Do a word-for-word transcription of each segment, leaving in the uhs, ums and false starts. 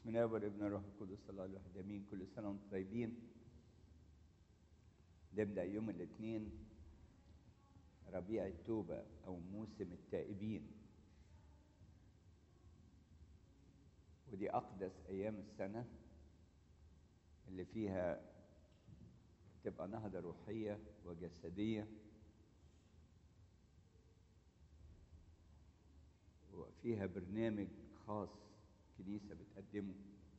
بسم الله والابن الروح القدس الله الواحد امين. كل سنه وانتم طيبين. نبدا يوم الاثنين ربيع التوبه او موسم التائبين، ودي اقدس ايام السنه اللي فيها تبقى نهضه روحيه وجسديه، وفيها برنامج خاص كنيسة بتقدمه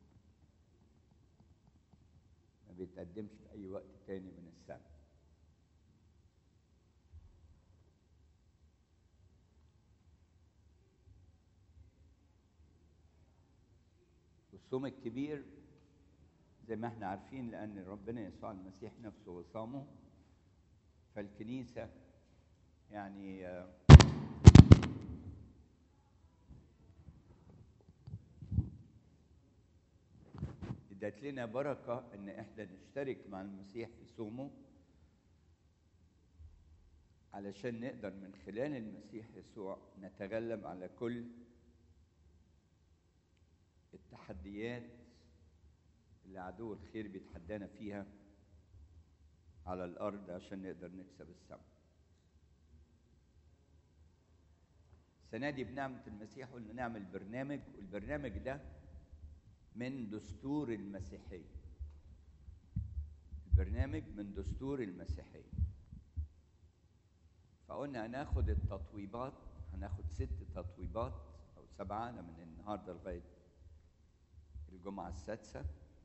ما بيتقدمش في أي وقت تاني من السنة. والصوم الكبير زي ما احنا عارفين لأن ربنا يسوع المسيح نفسه وصامه، فالكنيسة يعني ادت لنا بركة ان احنا نشترك مع المسيح في صومه، علشان نقدر من خلال المسيح يسوع نتغلب على كل التحديات اللي عدو الخير بيتحدانا فيها على الارض، عشان نقدر نكسب السماء. السنة دي بنعمة المسيح قلنا نعمل برنامج، والبرنامج ده من دستور المسيحية. البرنامج من دستور المسيحية. فقلنا هناخد التطويبات، هناخد ست تطويبات أو سبعة من النهاردة لغاية الجمعة السادسة،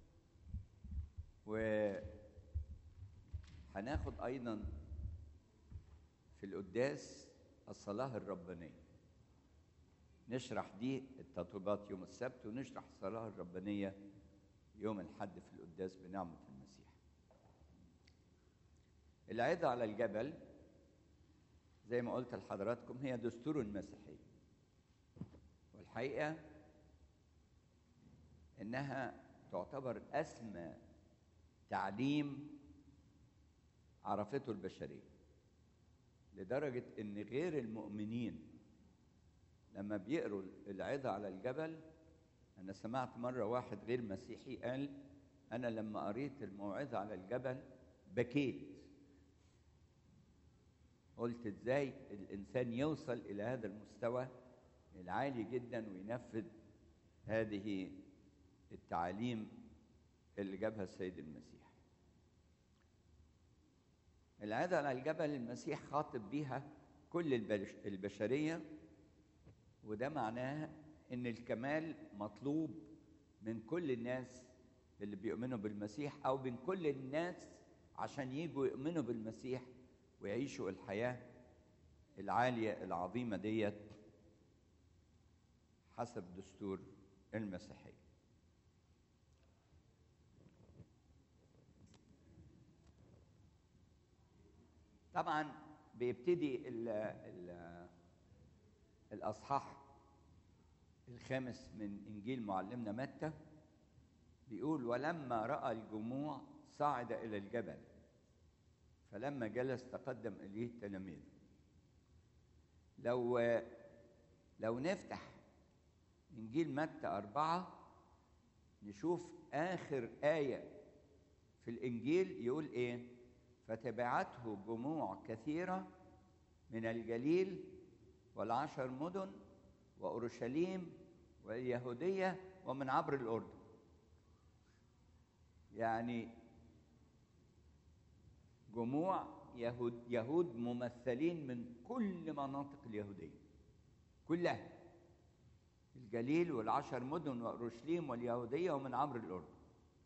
وهناخد أيضا في القداس الصلاة الربانية. نشرح دي التطويبات يوم السبت، ونشرح الصلاة الربانية يوم الحد في القداس بنعمة المسيح. العظة على الجبل زي ما قلت لحضراتكم هي دستور المسيحية، والحقيقة إنها تعتبر أسمى تعليم عرفته البشرية، لدرجة إن غير المؤمنين لما بيقروا العظة على الجبل، أنا سمعت مرة واحد غير مسيحي قال أنا لما قريت الموعظة على الجبل بكيت. قلت إزاي الإنسان يوصل إلى هذا المستوى العالي جدا وينفذ هذه التعاليم اللي جابها السيد المسيح. العظة على الجبل المسيح خاطب بيها كل البشرية، وده معناه ان الكمال مطلوب من كل الناس اللي بيؤمنوا بالمسيح، او من كل الناس عشان يجوا يؤمنوا بالمسيح ويعيشوا الحياة العالية العظيمة ديت حسب دستور المسيحية. طبعا بيبتدي ال ال الأصحاح الخامس من إنجيل معلمنا متى، بيقول ولما رأى الجموع صعد إلى الجبل، فلما جلس تقدم إليه تلاميذه. لو لو نفتح إنجيل متى أربعة نشوف آخر آية في الإنجيل يقول إيه؟ فتبعته جموع كثيرة من الجليل والعشر مدن وأورشليم واليهودية ومن عبر الأردن. يعني جموع يهود يهود ممثلين من كل مناطق اليهودية كلها، الجليل والعشر مدن وأورشليم واليهودية ومن عبر الأردن.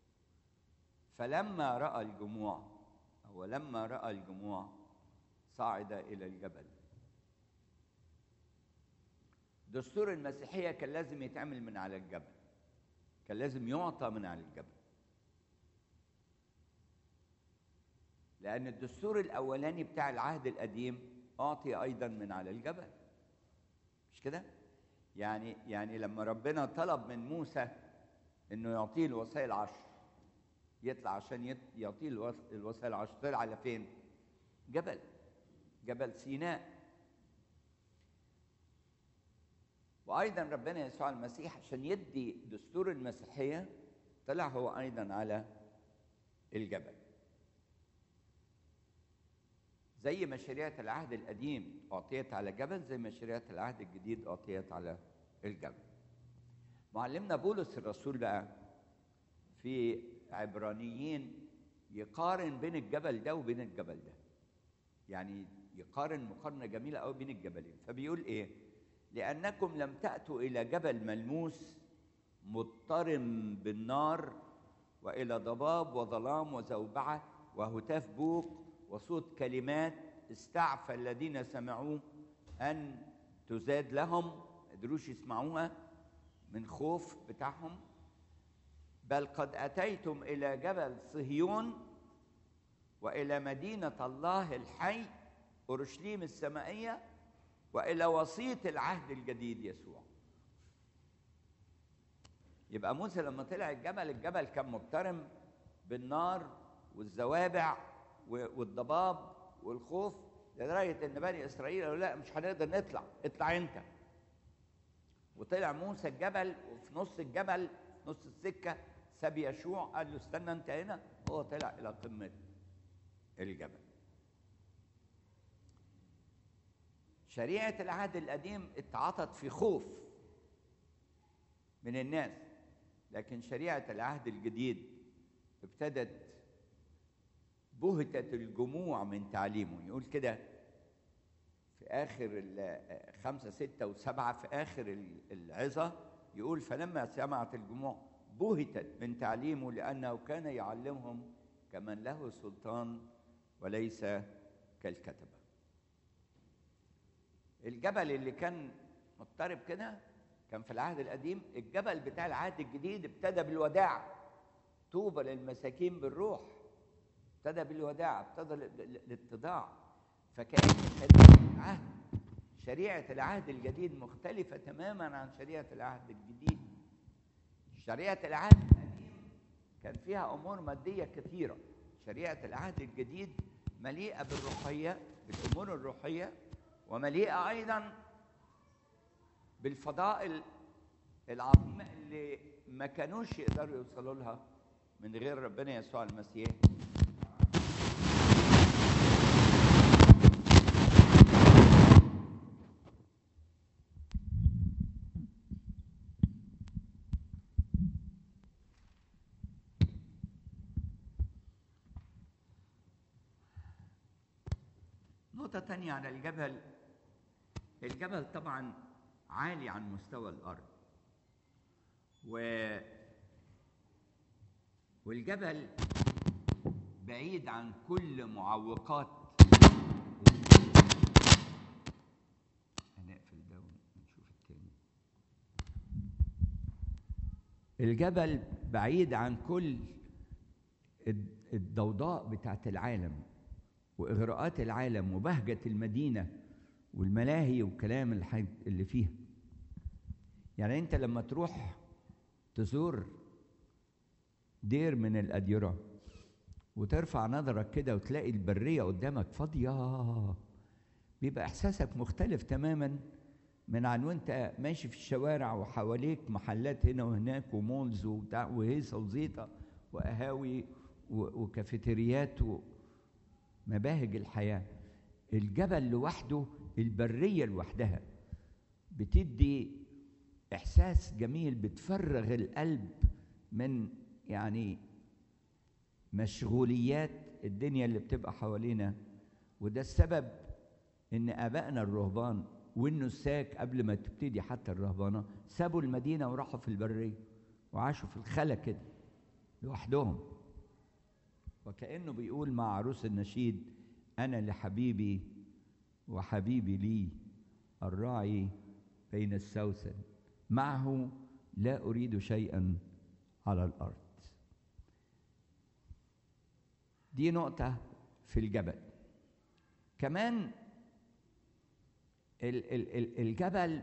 فلما رأى الجموع أو لما رأى الجموع صعد إلى الجبل. دستور المسيحية كان لازم يتعمل من على الجبل، كان لازم يعطى من على الجبل، لأن الدستور الأولاني بتاع العهد القديم أعطي أيضا من على الجبل، مش كده؟ يعني يعني لما ربنا طلب من موسى إنه يعطيه الوصايا العشر، يطلع عشان يعطيه الوصايا العشر، طلع على فين؟ جبل، جبل سيناء. وايضا ربنا يسوع المسيح عشان يدي دستور المسيحيه طلع هو ايضا على الجبل. زي ما شريعه العهد القديم اعطيت على جبل، زي ما شريعه العهد الجديد اعطيت على الجبل. معلمنا بولس الرسول بقى في عبرانيين يقارن بين الجبل ده وبين الجبل ده، يعني يقارن مقارنه جميله قوي بين الجبلين. فبيقول ايه؟ لانكم لم تاتوا الى جبل ملموس مضطرم بالنار، والى ضباب وظلام وزوبعه وهتاف بوق وصوت كلمات استعفى الذين سمعوه ان تزاد لهم، ما قدروش يسمعوها من خوف بتاعهم. بل قد اتيتم الى جبل صهيون والى مدينه الله الحي اورشليم السمائيه والى وسيط العهد الجديد يسوع. يبقى موسى لما طلع الجبل، الجبل كان مضطرم بالنار والزوابع والضباب والخوف، لدرجه ان بني اسرائيل قالوا لا مش هنقدر نطلع، اطلع انت. وطلع موسى الجبل، وفي نص الجبل في نص السكه ساب يشوع قال له استنى انت هنا، هو طلع الى قمه الجبل. شريعه العهد القديم اتعاطت في خوف من الناس، لكن شريعه العهد الجديد ابتدت بهتت الجموع من تعليمه. يقول كده في آخر خمسة ستة وسبعة في آخر العظة، يقول فلما سمعت الجموع بهتت من تعليمه لأنه كان يعلمهم كمن له سلطان وليس كالكتبة. الجبل اللي كان مضطرب كده كان في العهد القديم، الجبل بتاع العهد الجديد ابتدى بالوداع. طوبى للمساكين بالروح، ابتدى بالوداع، ابتدى الاتضاع. فكأن شريعة العهد شريعة العهد الجديد مختلفة تماما عن شريعة العهد الجديد. شريعة العهد القديم كان فيها أمور مادية كثيرة، شريعة العهد الجديد مليئة بالروحية، بالأمور الروحية، ومليئة أيضا بالفضائل العظيمة اللي ما كانوش يقدروا يوصلوا لها من غير ربنا يسوع المسيح. نقطة تانية على الجبل، الجبل طبعا عالي عن مستوى الأرض، و والجبل بعيد عن كل معوقات. هنقفل ده ونشوف التاني. الجبل بعيد عن كل الضوضاء بتاعت العالم وإغراءات العالم وبهجة المدينة والملاهي والكلام اللي فيها. يعني أنت لما تروح تزور دير من الأديرة وترفع نظرك كده وتلاقي البرية قدامك فاضية، بيبقى إحساسك مختلف تماما من عن وانت ماشي في الشوارع وحواليك محلات هنا وهناك ومولز وهيصة وزيطة وقهاوي وكافيتريات ومباهج الحياة. الجبل لوحده، البرية لوحدها بتدي إحساس جميل، بتفرغ القلب من يعني مشغوليات الدنيا اللي بتبقى حوالينا. وده السبب إن آبائنا الرهبان والنساك قبل ما تبتدي حتى الرهبانة سابوا المدينة وراحوا في البرية وعاشوا في الخلا كده لوحدهم، وكأنه بيقول مع عروس النشيد أنا لحبيبي وحبيبي لي الراعي بين السوسن، معه لا أريد شيئا على الأرض. دي نقطة في الجبل. كمان ال ال ال الجبل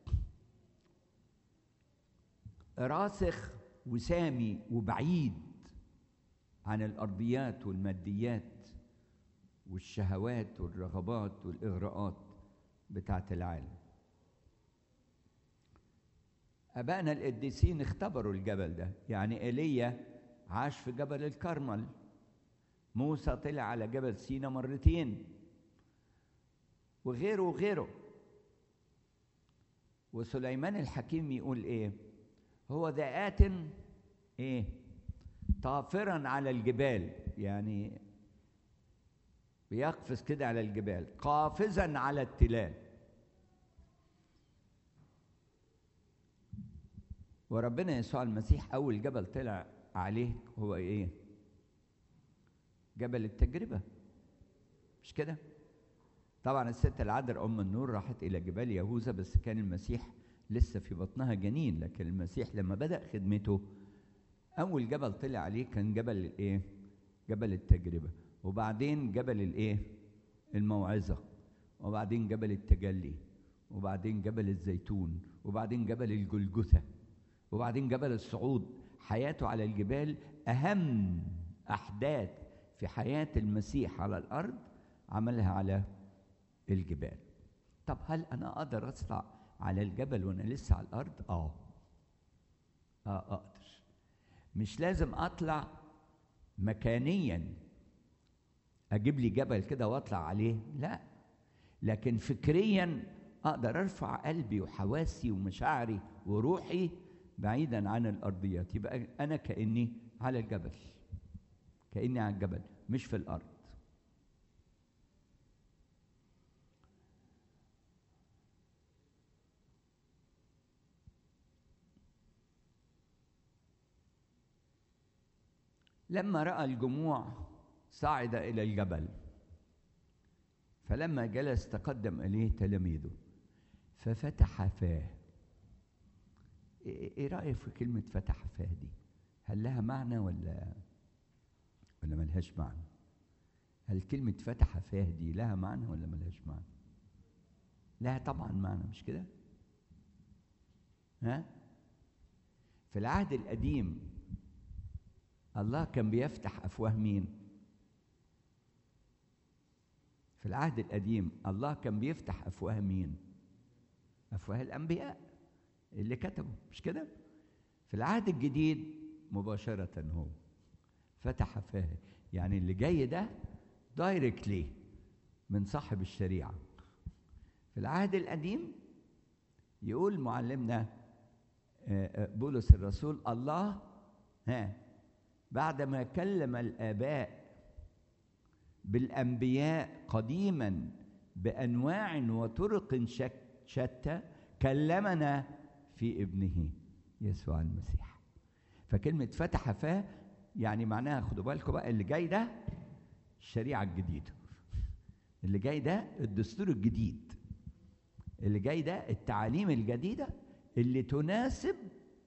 راسخ وسامي وبعيد عن الأرضيات والماديات والشهوات والرغبات والإغراءات بتاعت العالم. ابائنا القديسين اختبروا الجبل ده. يعني ايليا عاش في جبل الكرمل، موسى طلع على جبل سينا مرتين، وغيره وغيره. وسليمان الحكيم يقول ايه؟ هو ذا آت ايه طافرا على الجبال، يعني بيقفز كده على الجبال، قافزا على التلال. وربنا يسوع المسيح اول جبل طلع عليه هو ايه؟ جبل التجربة، مش كده؟ طبعا الست العذراء ام النور راحت الى جبال يهوذا، بس كان المسيح لسه في بطنها جنين. لكن المسيح لما بدأ خدمته اول جبل طلع عليه كان جبل الايه؟ جبل التجربة. وبعدين جبل الايه؟ الموعظة. وبعدين جبل التجلي. وبعدين جبل الزيتون. وبعدين جبل الجلجثة. وبعدين جبل الصعود. حياته على الجبال اهم احداث في حياة المسيح على الارض عملها على الجبال. طب هل انا اقدر اطلع على الجبل وانا لسه على الارض؟ اه اه اقدر. مش لازم اطلع مكانيا اجيب لي جبل كده واطلع عليه، لا، لكن فكريا اقدر ارفع قلبي وحواسي ومشاعري وروحي بعيدا عن الارضيات. يبقى انا كاني على الجبل، كاني على الجبل مش في الارض. لما رأى الجموع صعد إلى الجبل، فلما جلس تقدم إليه تلاميذه ففتح فاه. إيه رأيك في كلمة فتح فاه دي؟ هل لها معنى ولا ولا ملهاش معنى؟ هل كلمة فتح فاه دي لها معنى ولا ملهاش معنى؟ لها طبعا معنى، مش كده؟ ها؟ في العهد القديم الله كان بيفتح أفواه مين؟ في العهد القديم الله كان بيفتح أفواه مين؟ أفواه الأنبياء اللي كتبوا، مش كده؟ في العهد الجديد مباشرة هو فتح فاه، يعني اللي جاي ده دايركتلي من صاحب الشريعة. في العهد القديم يقول معلمنا بولس الرسول الله ها بعدما كلم الآباء بالأنبياء قديما بأنواع وطرق شتى كلمنا في ابنه يسوع المسيح. فكلمة فتح فاه يعني معناها خدوا بالكم بقى، اللي جاي ده الشريعة الجديدة، اللي جاي ده الدستور الجديد، اللي جاي ده التعاليم الجديدة اللي تناسب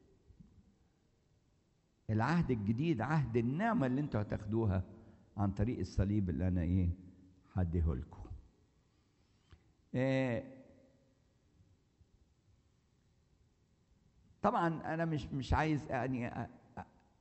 العهد الجديد، عهد النعمة اللي انتوا هتاخدوها عن طريق الصليب اللي انا ايه هديه لكم. إيه طبعا انا مش مش عايز يعني أ... أ...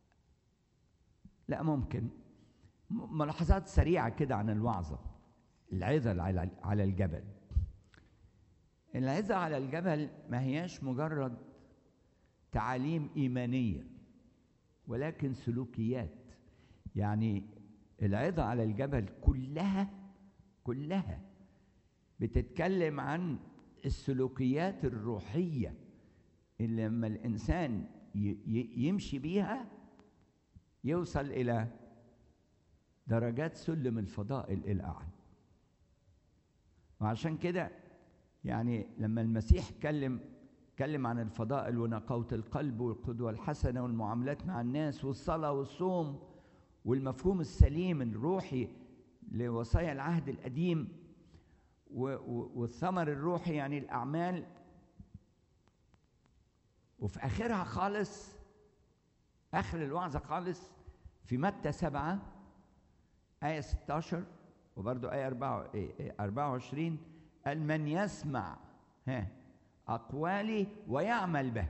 لا ممكن ملاحظات سريعة كده عن الوعظة. العظة على على الجبل. العظة على الجبل ما هياش مجرد تعاليم إيمانية ولكن سلوكيات. يعني العظة على الجبل كلها كلها بتتكلم عن السلوكيات الروحية اللي لما الإنسان يمشي بيها يوصل إلى درجات سلم الفضائل الأعلى. وعشان كده يعني لما المسيح كلم اتكلم عن الفضائل ونقاوة القلب والقدوة الحسنة والمعاملات مع الناس والصلاة والصوم والمفهوم السليم الروحي لوصايا العهد القديم والثمر الروحي يعني الأعمال. وفي آخرها خالص، آخر الوعظة خالص في متى سبعة آية ستة عشر وبرضو آية أربعة وعشرين قال من يسمع ها أقوالي ويعمل به.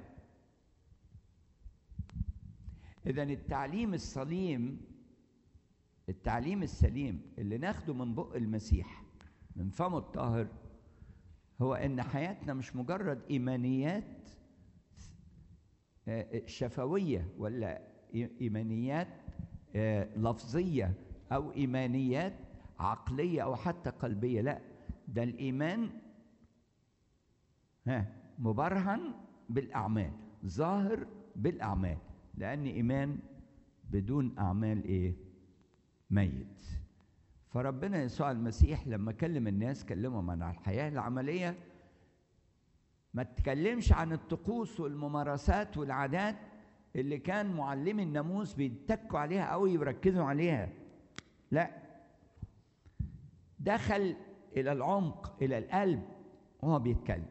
إذن التعليم السليم التعليم السليم اللي ناخده من بق المسيح من فمه الطاهر هو إن حياتنا مش مجرد إيمانيات شفوية ولا إيمانيات لفظية أو إيمانيات عقلية أو حتى قلبية، لا، ده الإيمان ها مبرهن بالأعمال، ظاهر بالأعمال، لأن إيمان بدون أعمال إيه؟ ميت. فربنا يسوع المسيح لما كلم الناس كلمهم عن الحياة العملية، ما تكلمش عن الطقوس والممارسات والعادات اللي كان معلمي الناموس بيتكوا عليها قوي ويركزوا عليها، لا، دخل إلى العمق، إلى القلب وهو بيتكلم.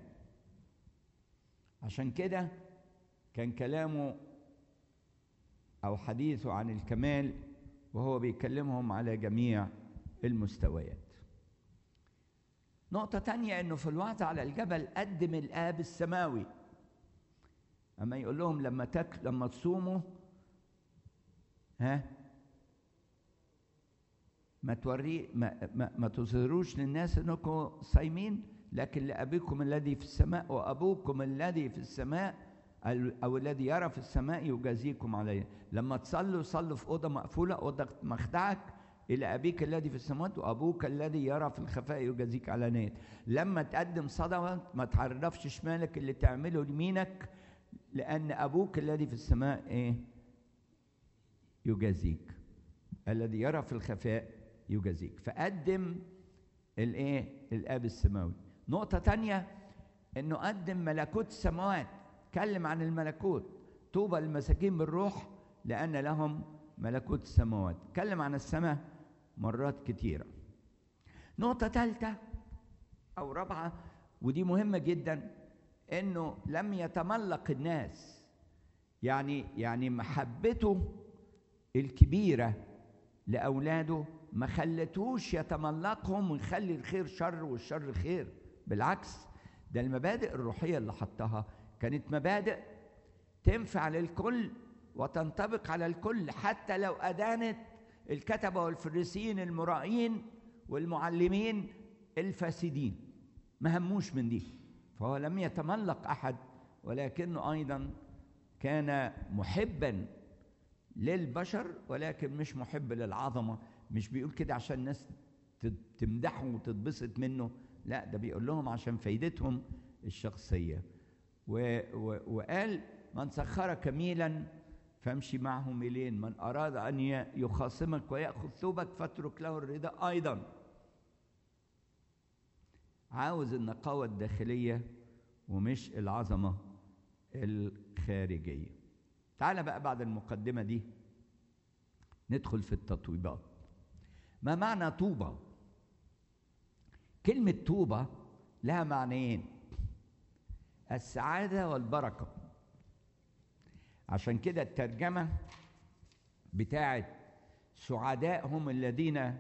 عشان كده كان كلامه أو حديثه عن الكمال وهو بيكلمهم على جميع المستويات. نقطة تانية، إنه في الوعظ على الجبل قدم الآب السماوي. أما يقول لهم لما تاك لما تصوموا ها ما توري ما, ما, ما تظهروش للناس إنكم صايمين، لكن لأبيكم الذي في السماء، وأبوكم الذي في السماء أو الذي يرى في السماء يجازيكم عليه. لما تصلوا صلوا في أوضة مقفولة، أوضة مخدعك إلى أبيك الذي في السماوات وأبوك الذي يرى في الخفاء يجازيك علانية. لما تقدم صدقة ما تعرفش شمالك اللي تعمله يمينك، لأن أبوك الذي في السماء إيه؟ يجازيك، الذي يرى في الخفاء يجازيك. فقدم الإيه؟ الآب السماوي. نقطة تانية، إنه قدم ملكوت السماوات، اتكلم عن الملكوت. طوبى للمساكين بالروح لأن لهم ملكوت السماوات. اتكلم عن السماء مرات كتيرة. نقطة ثالثة أو رابعة، ودي مهمة جدا، إنه لم يتملق الناس، يعني يعني محبته الكبيرة لأولاده ما خلتوش يتملقهم ويخلي الخير شر والشر خير. بالعكس، ده المبادئ الروحية اللي حطها كانت مبادئ تنفع للكل وتنطبق على الكل، حتى لو أدانت الكتبة والفريسيين المرائين والمعلمين الفاسدين، ما هموش من دي. فهو لم يتملق أحد، ولكنه أيضا كان محبا للبشر، ولكن مش محب للعظمة. مش بيقول كده عشان الناس تمدحه وتتبسط منه، لا، ده بيقول لهم عشان فايدتهم الشخصية. و و وقال من سخرك ميلا فامشي معه ميلين، من أراد أن يخاصمك ويأخذ ثوبك فاترك له الرداء أيضا. عاوز النقاوة الداخلية ومش العظمة الخارجية. تعال بقى بعد المقدمة دي ندخل في التطويبات. ما معنى طوبى؟ كلمة طوبى لها معنيين: السعادة والبركة. عشان كده الترجمة بتاعت سعداء هم الذين،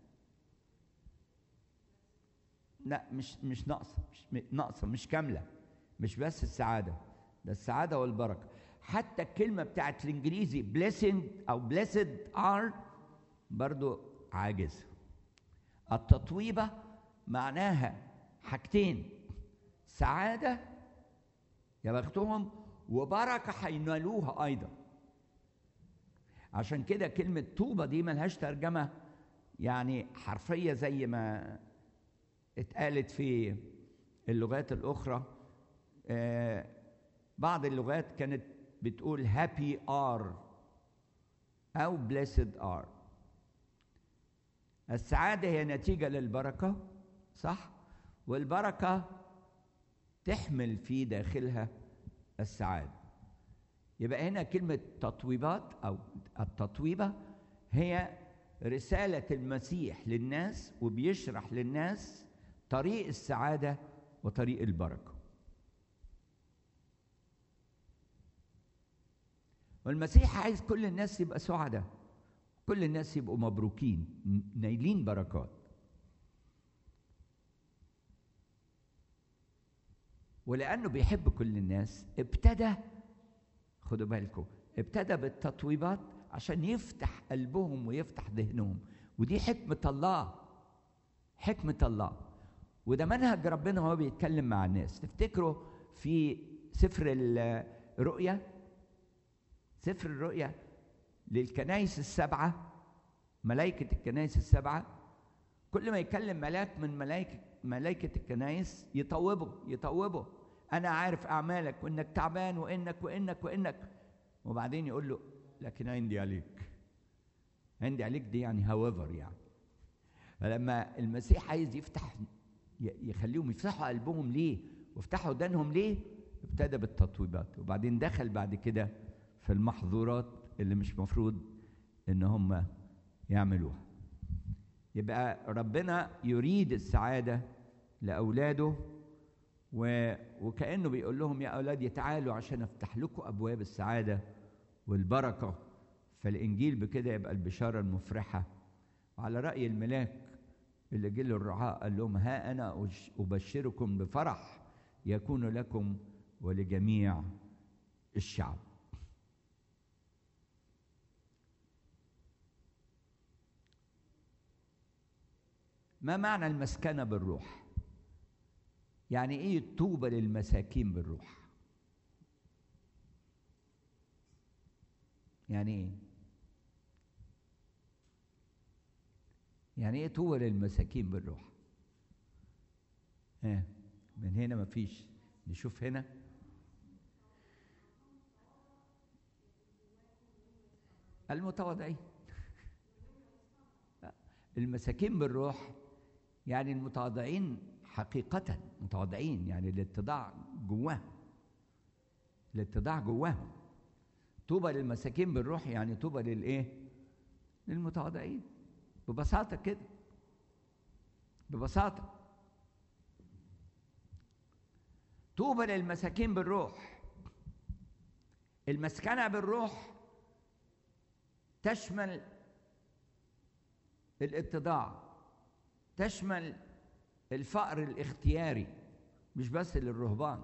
لا، مش مش ناقصة، مش ناقصة، مش كاملة، مش بس السعادة، ده السعادة والبركة. حتى الكلمة بتاعت الإنجليزي blessing أو blessed are برضو عاجزة. التطويبة معناها حاجتين: سعادة يا بختهم، وبركة هينالوها أيضا. عشان كده كلمة طوبة دي ملهاش ترجمة يعني حرفية زي ما اتقالت في اللغات الأخرى. آه بعض اللغات كانت بتقول happy are أو blessed are. السعادة هي نتيجة للبركة، صح؟ والبركة تحمل في داخلها السعادة. يبقى هنا كلمة تطويبات أو التطويبة هي رسالة المسيح للناس، وبيشرح للناس طريق السعادة وطريق البركة. والمسيح عايز كل الناس يبقى سعداء، كل الناس يبقوا مبروكين نايلين بركات. ولأنه بيحب كل الناس ابتدى، خدوا بالكم، ابتدى بالتطويبات عشان يفتح قلبهم ويفتح ذهنهم. ودي حكمة الله، حكمة الله، وده منهج ربنا وهو بيتكلم مع الناس. تفتكروا في سفر الرؤيا سفر الرؤيا للكنائس السبعة، ملائكة الكنائس السبعة، كل ما يكلم ملاك من ملائكة ملائكة الكنائس يطوبه يطوبه أنا عارف أعمالك وإنك تعبان وإنك وإنك وإنك، وبعدين يقول له لكن عندي عليك. عندي عليك دي يعني however يعني. فلما المسيح عايز يفتح يخليهم يفتحوا قلبهم ليه ويفتحوا ودانهم ليه، ابتدى بالتطويبات، وبعدين دخل بعد كده في المحظورات اللي مش مفروض ان هم يعملوها. يبقى ربنا يريد السعادة لأولاده، و... وكأنه بيقول لهم يا أولادي تعالوا عشان أفتح لكم أبواب السعادة والبركة. فالإنجيل بكده يبقى البشارة المفرحة. وعلى رأي الملاك اللي جه للرعاة قال لهم ها أنا أبشركم بفرح يكون لكم ولجميع الشعب. ما معنى المسكنة بالروح؟ يعني ايه الطوبى للمساكين بالروح؟ يعني ايه؟ يعني ايه طوبى للمساكين بالروح؟ ها من هنا مفيش، نشوف هنا. المتواضعين. المساكين بالروح يعني المتواضعين حقيقة، متواضعين يعني الاتضاع جواهم، الاتضاع جواهم. طوبى للمساكين بالروح يعني طوبى للايه؟ للمتواضعين. ببساطة كده، ببساطة. طوبى للمساكين بالروح. المسكنة بالروح تشمل الاتضاع، تشمل الفقر الاختياري، مش بس للرهبان.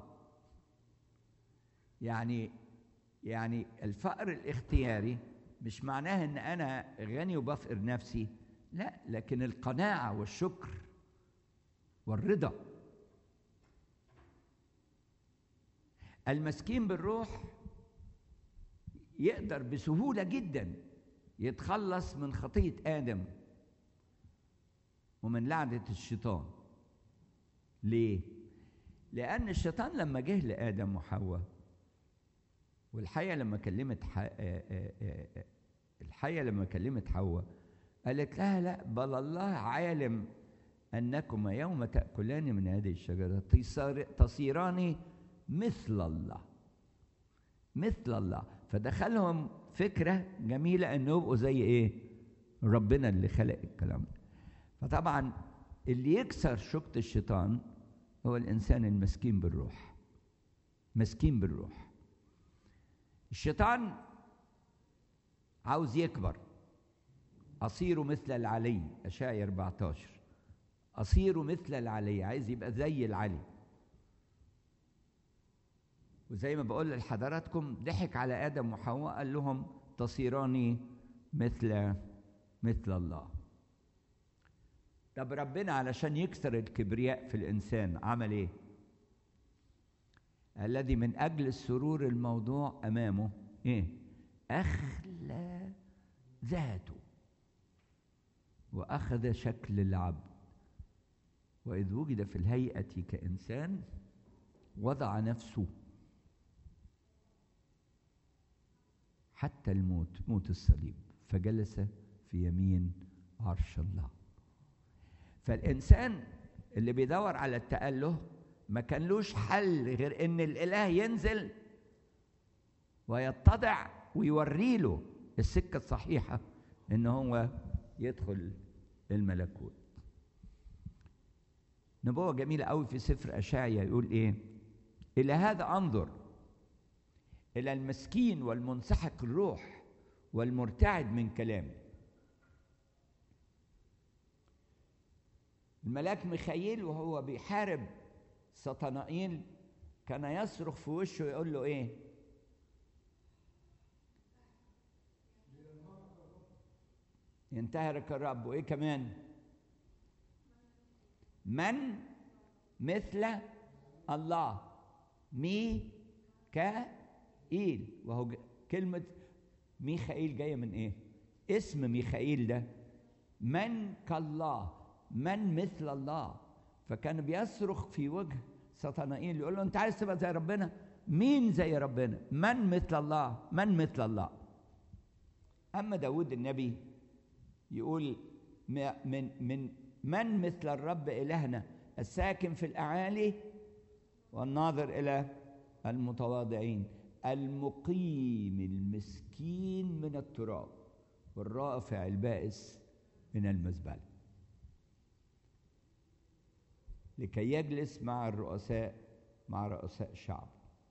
يعني يعني الفقر الاختياري مش معناه ان انا غني وبفقر نفسي، لا، لكن القناعة والشكر والرضا. المسكين بالروح يقدر بسهولة جدا يتخلص من خطية آدم ومن لعنة الشيطان. ليه؟ لأن الشيطان لما جه لآدم وحواء، والحية لما كلمت ح... الحية لما كلمت حواء قالت لها لا، بل الله عالم أنكما يوم تأكلان من هذه الشجرة تصيران مثل الله، مثل الله. فدخلهم فكرة جميلة أن يبقوا زي إيه؟ ربنا اللي خلق الكلام ده. فطبعا اللي يكسر شوكة الشيطان هو الإنسان المسكين بالروح، مسكين بالروح. الشيطان عاوز يكبر، أصير مثل العلي، أشعياء أربعة عشر، أصير مثل العلي، عايز يبقى زي العلي. وزي ما بقول لحضراتكم ضحك على آدم وحواء قال لهم تصيران مثل مثل الله. طب ربنا علشان يكسر الكبرياء في الإنسان عمل إيه؟ الذي من أجل السرور الموضوع أمامه إيه؟ أخلى ذاته وأخذ شكل العبد، وإذ وجد في الهيئة كإنسان وضع نفسه حتى الموت، موت الصليب، فجلس في يمين عرش الله. فالإنسان اللي بيدور على التأله ما كانلوش حل غير إن الإله ينزل ويتضع ويوري له السكة الصحيحة إن هو يدخل الملكوت. نبوة جميلة قوي في سفر أشعياء يقول إيه؟ إلى هذا أنظر، إلى المسكين والمنسحق الروح والمرتعد من كلامي. الملاك ميخائيل وهو بيحارب سطنائيل كان يصرخ في وشه يقول له ايه؟ ينتهرك الرب، وايه كمان؟ من مثل الله ميكائيل، وهو كلمة ميخائيل جاية من إيه؟ اسم ميخائيل ده من كالله، من مثل الله. فكان بيصرخ في وجه سطنائيل يقول له أنت عايز تبقى زي ربنا؟ مين زي ربنا؟ من مثل الله، من مثل الله. أما داود النبي يقول من من من مثل الرب إلهنا الساكن في الأعالي والناظر إلى المتواضعين، المقيم المسكين من التراب والرافع البائس من المزبلة، لكي يجلس مع الرؤساء مع رؤساء الشعب.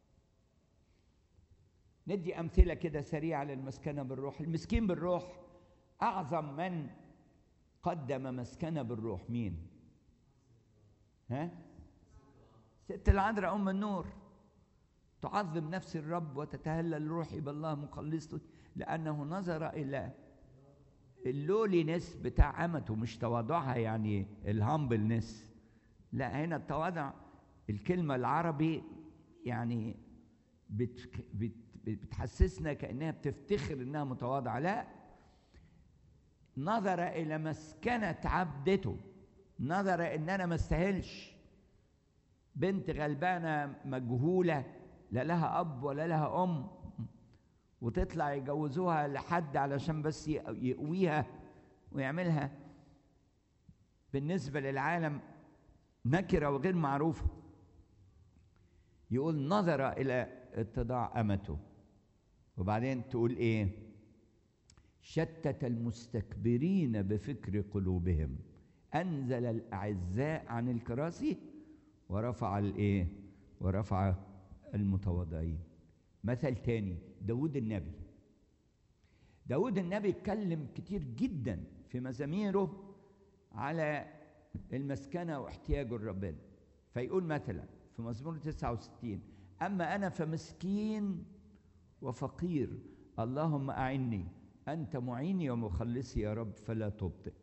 ندي أمثلة كده سريعة للمسكنة بالروح. المسكين بالروح أعظم من قدم مسكنة بالروح مين؟ ها؟ ست العذراء أم النور. تعظم نفس الرب وتتهلل روحي بالله مخلصته، لأنه نظر إلى اللولينس بتاع أمته، مش تواضعها يعني الهامبلنس، لا، هنا التواضع الكلمة العربي يعني بت بت بتحسسنا كأنها بتفتخر إنها متواضعة، لا، نظر إلى مسكنة عبدته، نظر إن أنا ما استاهلش، بنت غلبانة مجهولة لا لها أب ولا لها أم، وتطلع يجوزوها لحد علشان بس يقويها ويعملها بالنسبة للعالم نكرة وغير معروفة. يقول نظر إلى اتضاع أمته، وبعدين تقول إيه؟ شتت المستكبرين بفكر قلوبهم، أنزل الأعزاء عن الكراسي ورفع الإيه؟ ورفع المتواضعين. مثل تاني داود النبي. داود النبي اتكلم كتير جدا في مزاميره على المسكنة واحتياجه لربنا. فيقول مثلا في مزمور تسعة وستين أما أنا فمسكين وفقير، اللهم أعني، أنت معيني ومخلصي يا رب فلا تبطئ.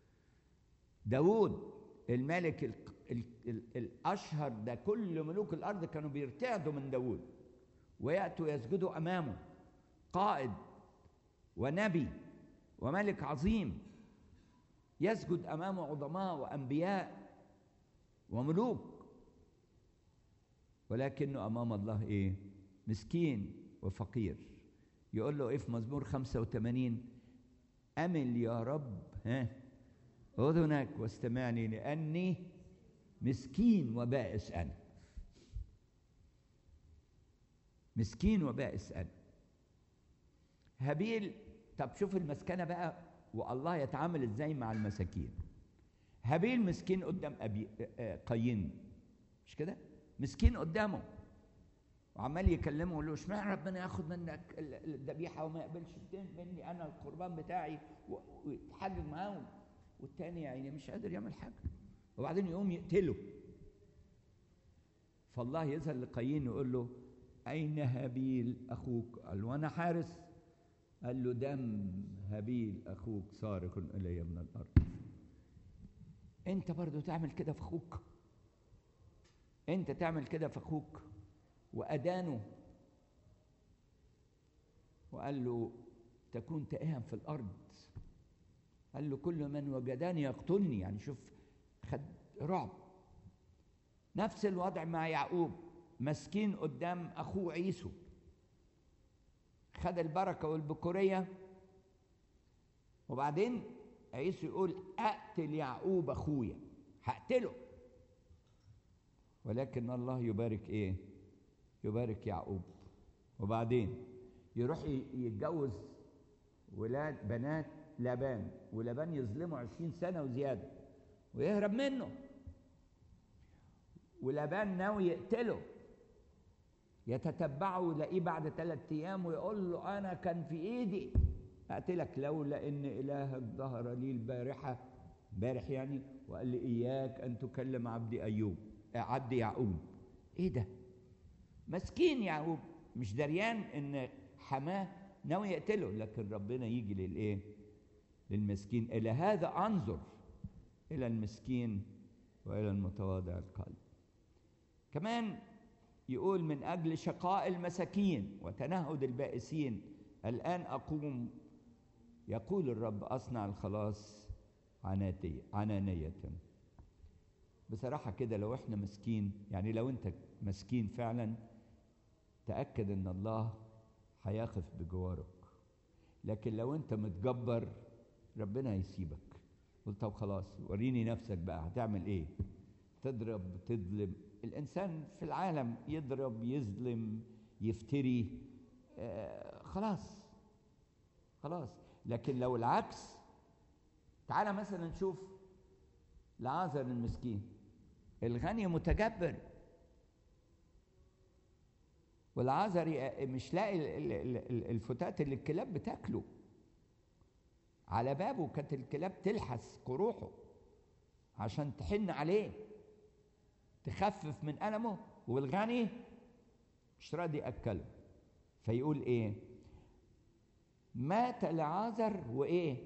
داود الملك ال ال ال الأشهر ده، كل ملوك الأرض كانوا بيرتعدوا من داود ويأتوا يسجدوا أمامه، قائد ونبي وملك عظيم، يسجد أمامه عظماء وأنبياء وملوك، ولكنه أمام الله إيه؟ مسكين وفقير. يقول له إيه في مزمور خمسة وثمانين؟ أمل يا رب ها أذنك واستمعني لأني مسكين وبائس أنا. مسكين وبائس أنا. هابيل، طب شوف المسكنة بقى والله يتعامل إزاي مع المساكين. هابيل مسكين قدام أبي قايين، مش كده؟ مسكين قدامه وعمال يكلمه ويقول له اشمعنى ربنا ياخد منك الذبيحه وما يقبلش مني انا القربان بتاعي، ويتحجج معاهم، والتاني يعني مش قادر يعمل حاجه، وبعدين يقوم يقتله. فالله يظهر لقايين يقول له اين هابيل اخوك؟ قال له انا حارس. قال له دم هابيل اخوك صارخ الي من الارض. انت برضو تعمل كده في اخوك؟ انت تعمل كده في اخوك؟ وأدانه وقال له تكون تائها في الأرض. قال له كل من وجداني يقتلني، يعني شوف خد رعب. نفس الوضع مع يعقوب، مسكين قدام أخوه عيسو، خد البركة والبكورية، وبعدين عيسو يقول أقتل يعقوب أخويا، هقتله، ولكن الله يبارك إيه؟ يبارك يعقوب. وبعدين يروح يتجوز ولاد بنات لابان، ولابان يظلمه عشرين سنة وزيادة ويهرب منه، ولابان ناوي يقتله، يتتبعه يلاقيه بعد ثلاثة أيام ويقول له أنا كان في إيدي أقتلك لولا إن إلهك ظهر لي البارحة، بارح يعني، وقال لي إياك أن تكلم عبدي أيوب عبدي يعقوب. إيه ده؟ مسكين يعقوب مش دريان ان حماه ناوي يقتله، لكن ربنا يجي للايه؟ للمسكين. الى هذا انظر، الى المسكين والى المتواضع القلب. كمان يقول من اجل شقاء المساكين وتنهد البائسين الآن أقوم يقول الرب أصنع الخلاص عناتية عنانية. بصراحة كده لو احنا مسكين، يعني لو انت مسكين فعلا، تأكد ان الله هيقف بجوارك. لكن لو انت متجبر ربنا هيسيبك. قلت طب خلاص وريني نفسك بقى، هتعمل ايه؟ تضرب تظلم. الانسان في العالم يضرب يظلم يفتري، آه خلاص خلاص. لكن لو العكس، تعالى مثلا نشوف لعازر المسكين. الغني متجبر، والعازر مش لاقي الفتات اللي الكلاب بتاكله على بابه. كانت الكلاب تلحس قروحه عشان تحن عليه تخفف من ألمه، والغني مش راضي يأكله. فيقول ايه؟ مات لعازر وايه؟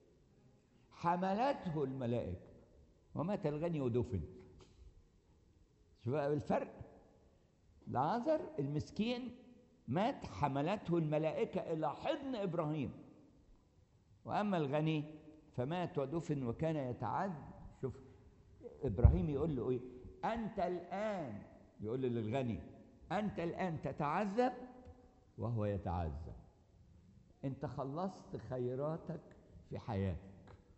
حملته الملائكة. ومات الغني ودفن. شوف بقى الفرق. لعازر المسكين مات حملته الملائكة إلى حضن إبراهيم، وأما الغني فمات ودفن وكان يتعذب. شوف إبراهيم يقول له إيه؟ أنت الآن، يقول للغني أنت الآن تتعذب وهو يتعذب. أنت خلصت خيراتك في حياتك.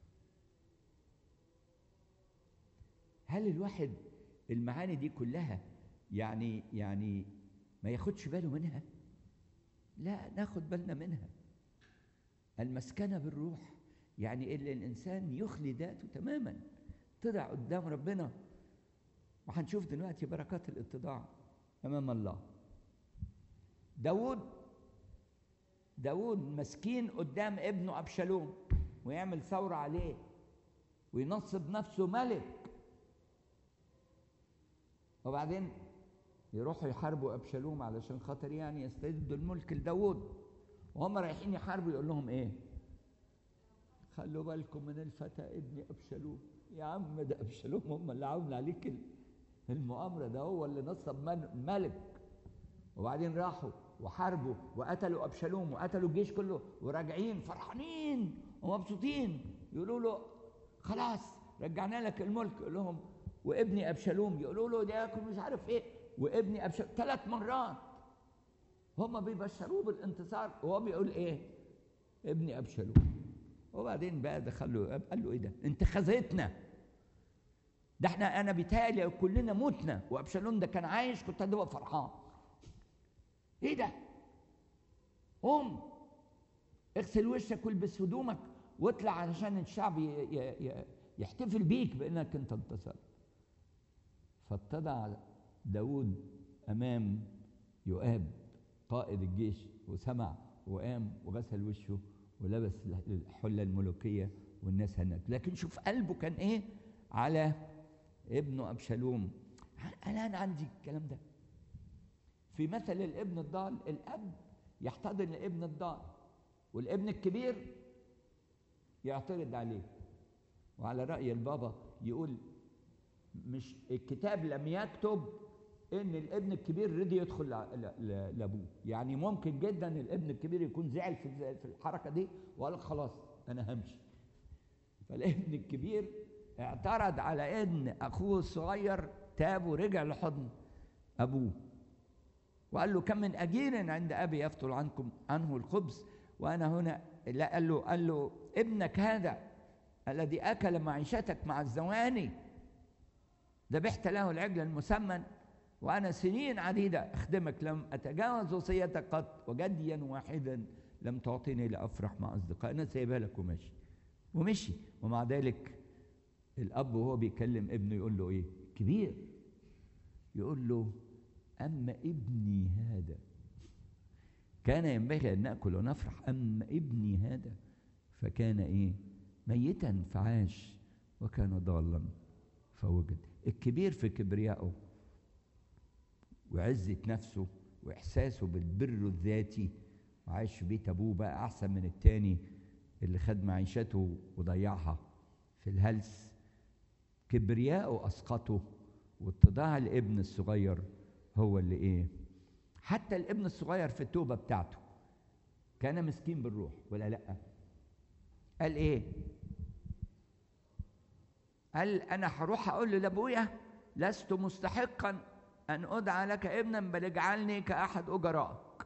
هل الواحد المعاني دي كلها يعني يعني ما ياخدش باله منها؟ لا، ناخد بالنا منها. المسكنة بالروح يعني اللي الإنسان يخلي ذاته تماما، تضع قدام ربنا. وهنشوف دلوقتي بركات الاتضاع أمام الله. داود داود مسكين قدام ابنه أبشالوم ويعمل ثورة عليه وينصب نفسه ملك، وبعدين يروحوا يحاربوا أبشالوم علشان خاطر يعني يستردوا الملك لداود. وهم رايحين يحاربوا يقول لهم ايه؟ خلوا بالكم من الفتى ابن أبشالوم. يا عم ده أبشالوم هم اللي عامل عليك المؤامرة، ده هو اللي نصب ملك. وبعدين راحوا وحاربوا وقتلوا أبشالوم وقتلوا الجيش كله، وراجعين فرحانين ومبسوطين يقولوا له خلاص رجعنا لك الملك. يقول لهم وابني أبشالوم، يقولوا له ده مش عارف ايه، وابني أبشالوم. ثلاث مرات هم بيبشروه بالانتصار وهو بيقول ايه؟ ابني أبشالوم. وبعدين بقى دخلوا قال له ايه ده؟ انت خذيتنا، ده احنا انا بيتهيألي كلنا متنا وأبشالوم ده كان عايش كنت هتبقى فرحان. ايه ده؟ قوم اغسل وشك والبس هدومك واطلع علشان الشعب يحتفل بيك بانك انت انتصرت. فاتضع داود امام يؤاب قائد الجيش وسمع وقام وغسل وشه ولبس الحله الملوكيه والناس هناك. لكن شوف قلبه كان ايه على ابنه أبشالوم. انا انا عندي الكلام ده في مثل الابن الضال. الاب يحتضن الابن الضال والابن الكبير يعترض عليه. وعلى رأي البابا يقول مش الكتاب لم يكتب ان الابن الكبير رضي يدخل لابوه. يعني ممكن جدا الابن الكبير يكون زعل في الحركه دي وقال خلاص انا همشي. فالابن الكبير اعترض على ان اخوه الصغير تاب ورجع لحضن ابوه وقال له كم من اجير عند ابي يفتل عنكم عنه الخبز وانا هنا. لا، قال له قال له ابنك هذا الذي اكل معيشتك مع الزواني ذبحت له العجل المسمن، وانا سنين عديده اخدمك لم اتجاوز وصيتك قط، وجديا واحدا لم تعطيني لافرح مع اصدقائي. انا سايبها لك وماشي. ومشي. ومع ذلك الاب وهو بيكلم ابنه يقول له ايه؟ كبير يقول له اما ابني هذا كان ينبغي ان ناكل ونفرح، اما ابني هذا فكان ايه؟ ميتا فعاش وكان ضالا فوجد. الكبير في كبريائه وعزة نفسه وإحساسه بالبر الذاتي وعايش في بيت أبوه بقى أحسن من التاني اللي خد معيشته وضيعها في الهلس. كبريائه أسقطه، واتضاع الابن الصغير هو اللي إيه؟ حتى الابن الصغير في التوبة بتاعته كان مسكين بالروح ولا لا؟ قال ايه؟ قال انا هروح اقول لابويا لست مستحقا ان ادعى لك ابنا بل اجعلني كاحد اجرائك.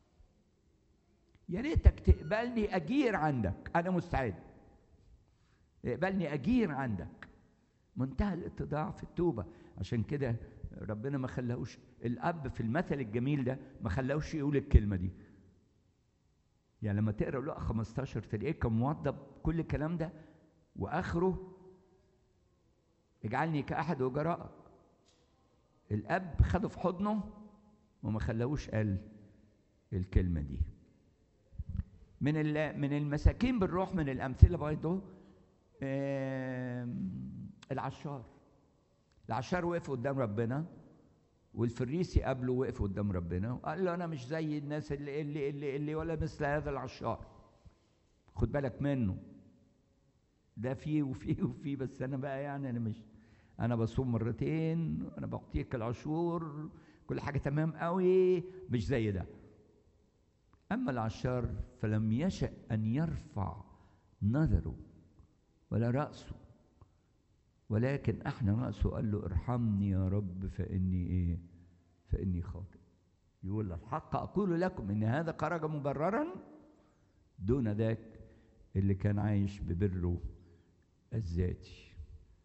يا ريتك تقبلني اجير عندك، انا مستعد. اقبلني اجير عندك. منتهى الاتضاع في التوبه. عشان كده ربنا ما خلاهوش الاب في المثل الجميل ده، ما خلاهوش يقول الكلمه دي. يعني لما تقرا لقا خمستاشر تلاقيه كان موضب كل الكلام ده، واخره اجعلني كاحد اجرائك. الاب خده في حضنه وما خلاهوش قال الكلمه دي. من من المساكين بالروح من الامثله برضه العشار. العشار وقف قدام ربنا، والفريسي قبله وقف قدام ربنا وقال له انا مش زي الناس اللي اللي اللي, اللي ولا مثل هذا العشار. خد بالك منه، ده فيه وفيه وفيه، بس انا بقى يعني انا مش انا بصوم مرتين، انا بعطيك العشور، كل حاجه تمام قوي، مش زي ده. اما العشار فلم يشأ ان يرفع نظره ولا رأسه، ولكن احنى رأسه قال له ارحمني يا رب فاني ايه؟ فاني خاطئ. يقول الحق اقول لكم ان هذا خرج مبررا دون ذاك اللي كان عايش ببره الذاتي.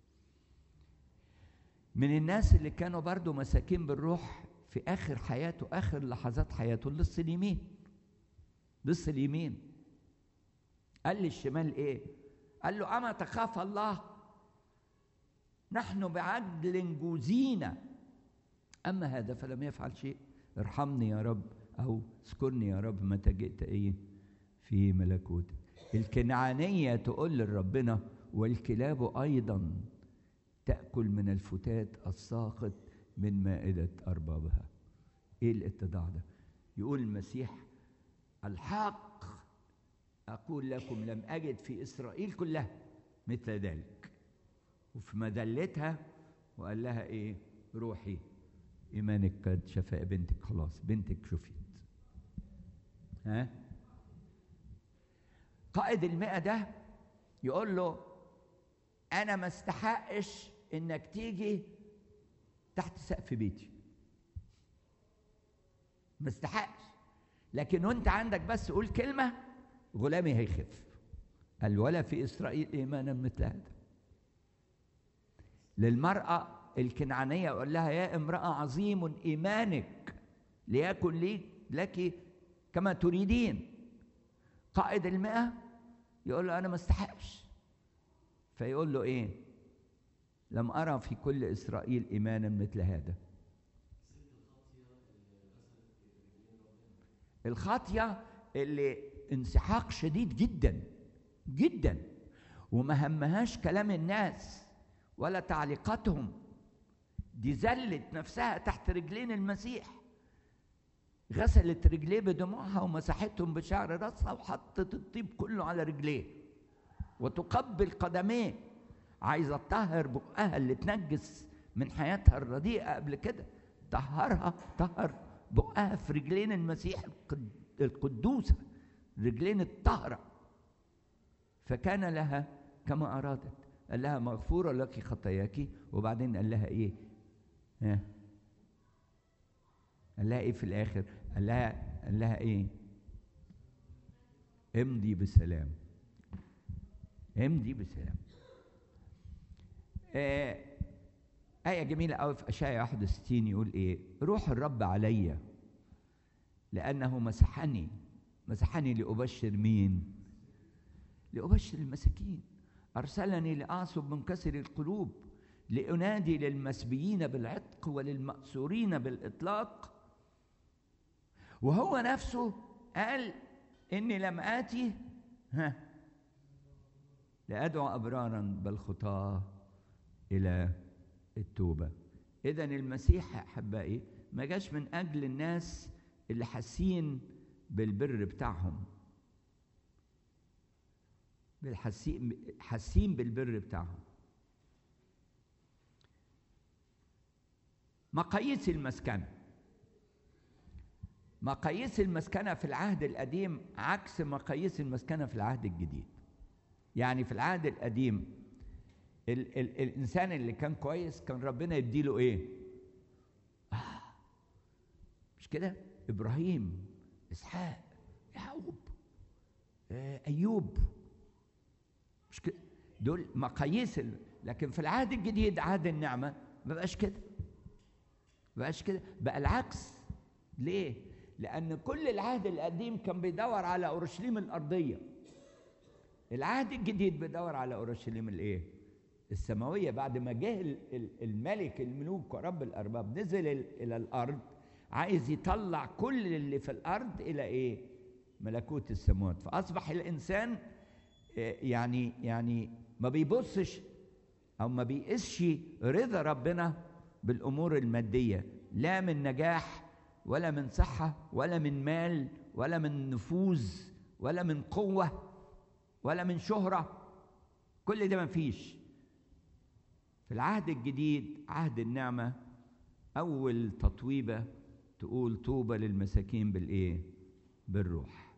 من الناس اللي كانوا برضو مساكين بالروح في اخر حياته، اخر لحظات حياته، اللص اليمين. لص اليمين قال للشمال ايه؟ قال له اما تخاف الله؟ نحن بعدل جوزينا، اما هذا فلم يفعل شيء. ارحمني يا رب او اذكرني يا رب متى جئت ايه في ملكوتك. الكنعانيه تقول لربنا والكلاب ايضا تاكل من الفتات الساقط من مائده اربابها. ايه الاتضاع ده؟ يقول المسيح الحق اقول لكم لم اجد في اسرائيل كلها مثل ذلك. وفي مذلتها وقال لها ايه؟ روحي ايمانك قد شفى بنتك. خلاص بنتك شفيت. ها؟ قائد المئة ده يقول له انا ما استحقش انك تيجي تحت سقف بيتي، ما استحقش، لكن وانت عندك بس قول كلمه غلامي هيخف. قال ولا في اسرائيل ايمانا مثل هذا. للمراه الكنعانيه يقول لها يا امراه عظيم ايمانك ليكن لي لك كما تريدين. قائد المئة يقول له انا ما استحقش، فيقول له ايه؟ لم ارى في كل اسرائيل ايمانا مثل هذا. الخاطيه اللي انسحاق شديد جدا جدا وما همهاش كلام الناس ولا تعليقاتهم، دي زلت نفسها تحت رجلين المسيح، غسلت رجليه بدموعها ومسحتهم بشعر راسها وحطت الطيب كله على رجليه وتقبل قدميه، عايزه تطهر بقها اللي تنجس من حياتها الرديئه قبل كده، طهرها طهر بقها في رجلين المسيح القدوسه، رجلين الطهره. فكان لها كما ارادت، قال لها مغفوره لك خطاياك، وبعدين قال لها ايه؟ ها؟ قال لها ايه في الاخر؟ قال لها قال لها ايه؟ امضي بسلام، امضي بسلام. آه آية جميلة قوي في أشعياء واحد وستين يقول إيه؟ روح الرب عليا لأنه مسحني، مسحني لأبشر مين؟ لأبشر المساكين، أرسلني لأعصب منكسر القلوب، لأنادي للمسبيين بالعتق وللمأسورين بالإطلاق. وهو نفسه قال إني لم آتي ها لأدعو أبرارا بل خطاة إلى التوبة. إذن المسيح أحبائي ما جاش من أجل الناس اللي حاسين بالبر بتاعهم، بالحسين حاسين بالبر بتاعهم. مقاييس المسكنة، مقاييس المسكنة في العهد القديم عكس مقاييس المسكنة في العهد الجديد. يعني في العهد القديم ال ال الإنسان اللي كان كويس كان ربنا يديله إيه؟ آه مش كده؟ إبراهيم، إسحاق، يعقوب، آه أيوب، مش كده؟ دول مقاييس. لكن في العهد الجديد عهد النعمة ما بقاش كده، ما بقاش كده، بقى العكس. ليه؟ لأن كل العهد القديم كان بيدور على أورشليم الأرضية، العهد الجديد بيدور على أورشليم الإيه؟ السماوية. بعد ما جه الملك الملوك ورب الأرباب نزل إلى الأرض، عايز يطلع كل اللي في الأرض إلى إيه؟ ملكوت السماوات. فأصبح الإنسان يعني يعني ما بيبصش أو ما بيقيسش رضا ربنا بالأمور المادية، لا من نجاح ولا من صحة ولا من مال ولا من نفوذ ولا من قوة ولا من شهرة، كل ده ما فيش. في العهد الجديد عهد النعمة أول تطويبة تقول طوبى للمساكين بالإيه؟ بالروح.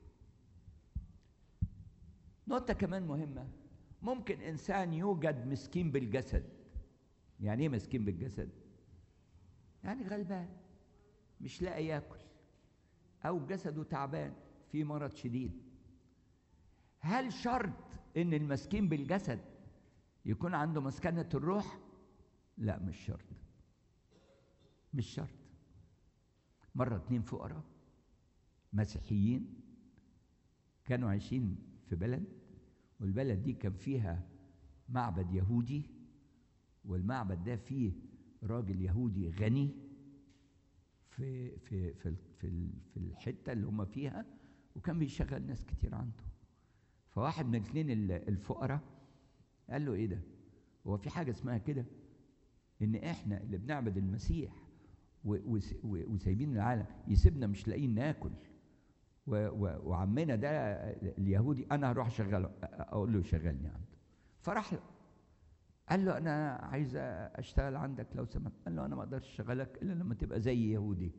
نقطة كمان مهمة، ممكن إنسان يوجد مسكين بالجسد. يعني إيه مسكين بالجسد؟ يعني غلبان مش لاقي ياكل، أو جسده تعبان في مرض شديد. هل شرط إن المسكين بالجسد يكون عنده مسكنة الروح؟ لا، مش شرط، مش شرط. مرة اتنين فقراء مسيحيين كانوا عايشين في بلد، والبلد دي كان فيها معبد يهودي، والمعبد ده فيه راجل يهودي غني في في في في في الحته اللي هم فيها، وكان بيشغل ناس كتير عنده. فواحد من الاثنين الفقراء قال له ايه ده؟ هو في حاجه اسمها كده ان احنا اللي بنعبد المسيح وسايبين العالم يسيبنا مش لاقيين ناكل، وعمنا ده اليهودي انا هروح اشغله، اقول له شغلني عنده. فراح له قال له انا عايز اشتغل عندك لو سمحت. قال له انا ما اقدرش اشغلك الا لما تبقى زي يهودي.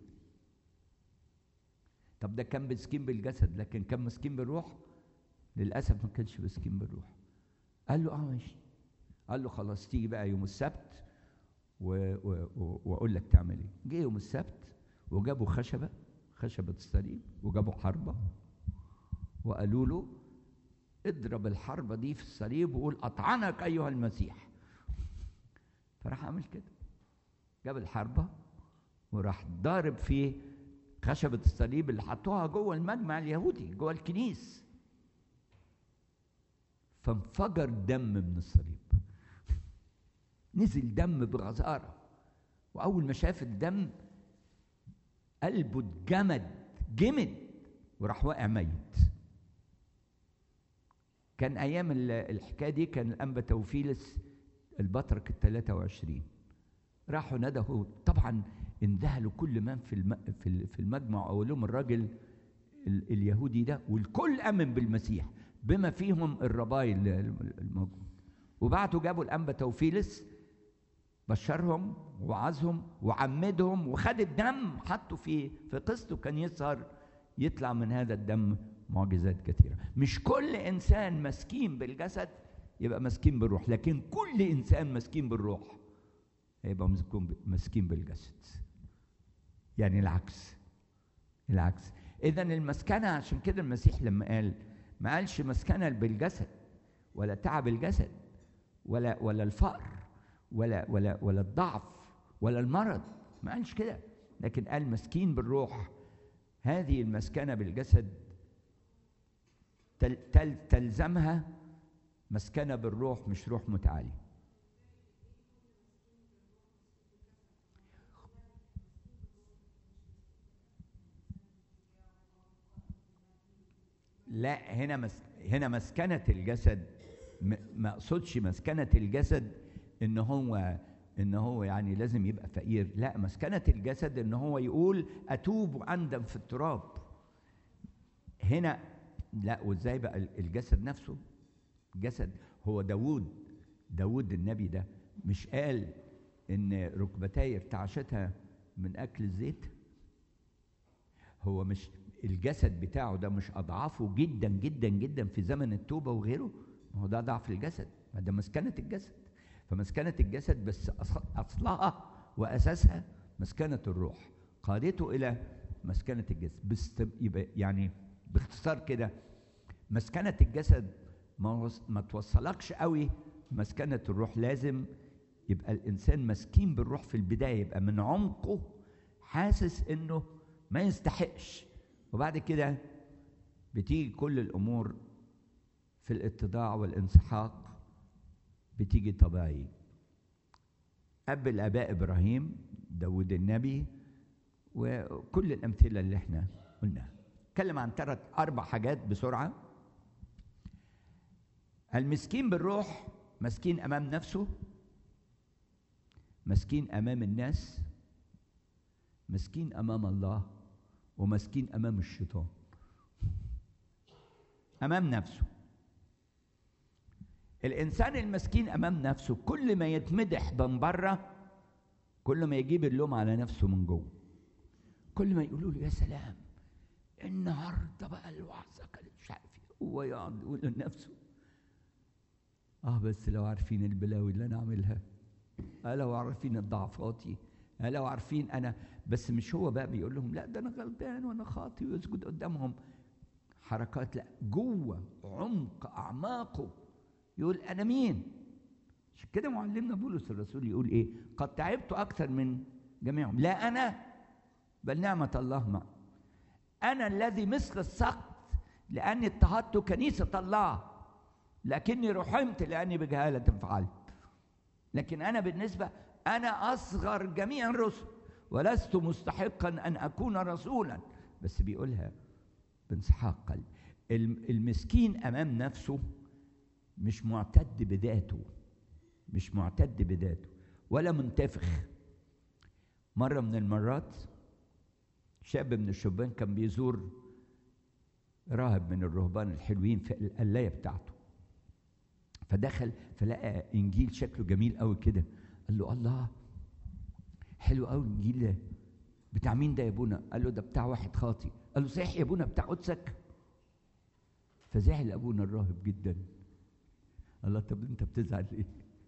طب ده كان مسكين بالجسد، لكن كان مسكين بالروح؟ للاسف ما كانش مسكين بالروح. قال له اه ماشي. قال له خلاص تيجي بقى يوم السبت واقول لك تعمل ايه. جه يوم السبت وجابوا خشبه خشبه الصليب، وجابوا حربه وقالوا له اضرب الحربه دي في الصليب وقول اطعنك ايها المسيح. فراح عمل كده، جاب الحربه وراح ضارب في خشبه الصليب اللي حطوها جوه المجمع اليهودي جوه الكنيس، فانفجر دم من الصليب، نزل دم بغزاره. واول ما شاف الدم قلبه اتجمد جمد وراح واقع ميت. كان ايام الحكايه دي كان الانبا توفيلس البطرك الثلاثة وعشرين، راحوا ندهوا، طبعا اندهلوا كل من في في المجمع، وقالوا لهم الراجل اليهودي ده، والكل امن بالمسيح بما فيهم الرباي الموجود. وبعتوا جابوا الانبا توفيلس، بشرهم ووعظهم وعمدهم وخد الدم حطوا في في قسط، وكان يسهر يطلع من هذا الدم معجزات كثيره. مش كل انسان مسكين بالجسد يبقى مسكين بالروح، لكن كل انسان مسكين بالروح هيبقى مسكين بالجسد. يعني العكس العكس. اذا المسكنه، عشان كده المسيح لما قال ما قالش مسكنه بالجسد ولا تعب الجسد ولا ولا الفقر ولا ولا ولا الضعف ولا المرض، ما قالش كده، لكن قال مسكين بالروح. هذه المسكنه بالجسد تل تل تلزمها مسكنه بالروح، مش روح متعالي. لا، هنا مس... هنا مسكنه الجسد ما اقصدش مسكنه الجسد ان هو ان هو يعني لازم يبقى فقير، لا، مسكنه الجسد ان هو يقول اتوب واندم في التراب. هنا لا. وازاي بقى الجسد نفسه؟ الجسد هو داوود داوود النبي ده مش قال ان ركبتاي ارتعشتها من اكل الزيت؟ هو مش الجسد بتاعه ده مش اضعافه جدا جدا جدا في زمن التوبه وغيره؟ ما هو ده ضعف الجسد، ما ده مسكنه الجسد. فمسكنه الجسد بس اصلها واساسها مسكنه الروح قادته الى مسكنه الجسد. بس يبقى يعني باختصار كده مسكنه الجسد ما ما توصلكش قوي مسكنه الروح. لازم يبقى الانسان مسكين بالروح في البدايه، يبقى من عمقه حاسس انه ما يستحقش، وبعد كده بتيجي كل الامور في الاتضاع والانسحاق بتيجي طبيعي. اب الاباء ابراهيم، داود النبي، وكل الامثله اللي احنا قلناها. اتكلم عن ثلاث اربع حاجات بسرعه. المسكين بالروح مسكين امام نفسه، مسكين امام الناس، مسكين امام الله، ومسكين امام الشيطان. امام نفسه، الانسان المسكين امام نفسه كل ما يتمدح من بره كل ما يجيب اللوم على نفسه من جوه. كل ما يقولوا له يا سلام النهارده بقى الوعظه كانت مش عارف ايه، هو يقعد يقول لنفسه اه بس لو عارفين البلاوي اللي انا عاملها، اه لو عارفين الضعفاتي، اه لو عارفين انا. بس مش هو بقى بيقول لهم لا ده انا غلطان وانا خاطي ويسجد قدامهم حركات، لا جوه عمق اعماقه يقول انا مين. عشان كده معلمنا بولس الرسول يقول ايه؟ قد تعبت اكثر من جميعهم، لا انا بل نعمه الله معي. انا الذي مثل السقط لاني اضطهدت كنيسه الله، لكني رحمت لاني بجهاله فعلت. لكن انا بالنسبه انا اصغر جميع الرسل ولست مستحقا ان اكون رسولا، بس بيقولها بانسحاق قلب. المسكين امام نفسه مش معتد بذاته، مش معتد بذاته ولا منتفخ. مره من المرات شاب من الشبان كان بيزور راهب من الرهبان الحلوين في القلايه بتاعته، فدخل فلقى انجيل شكله جميل قوي كده. قال له الله حلو قوي الانجيل ده، بتاع مين ده يا ابونا؟ قال له ده بتاع واحد خاطي. قال له صحيح يا ابونا بتاع قدسك؟ فزعل ابونا الراهب جدا. الله طب انت بتزعل ليه؟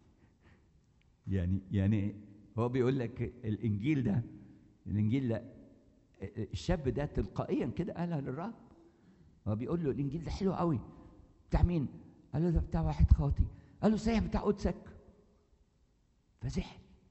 يعني يعني هو بيقول لك الانجيل ده الانجيل ده الشاب ده تلقائيا كده قالها للراهب. هو بيقول له الانجيل ده حلو قوي، بتاع مين؟ قال له ده بتاع واحد خاطي. قال له صحيح بتاع قدسك؟ فزعل.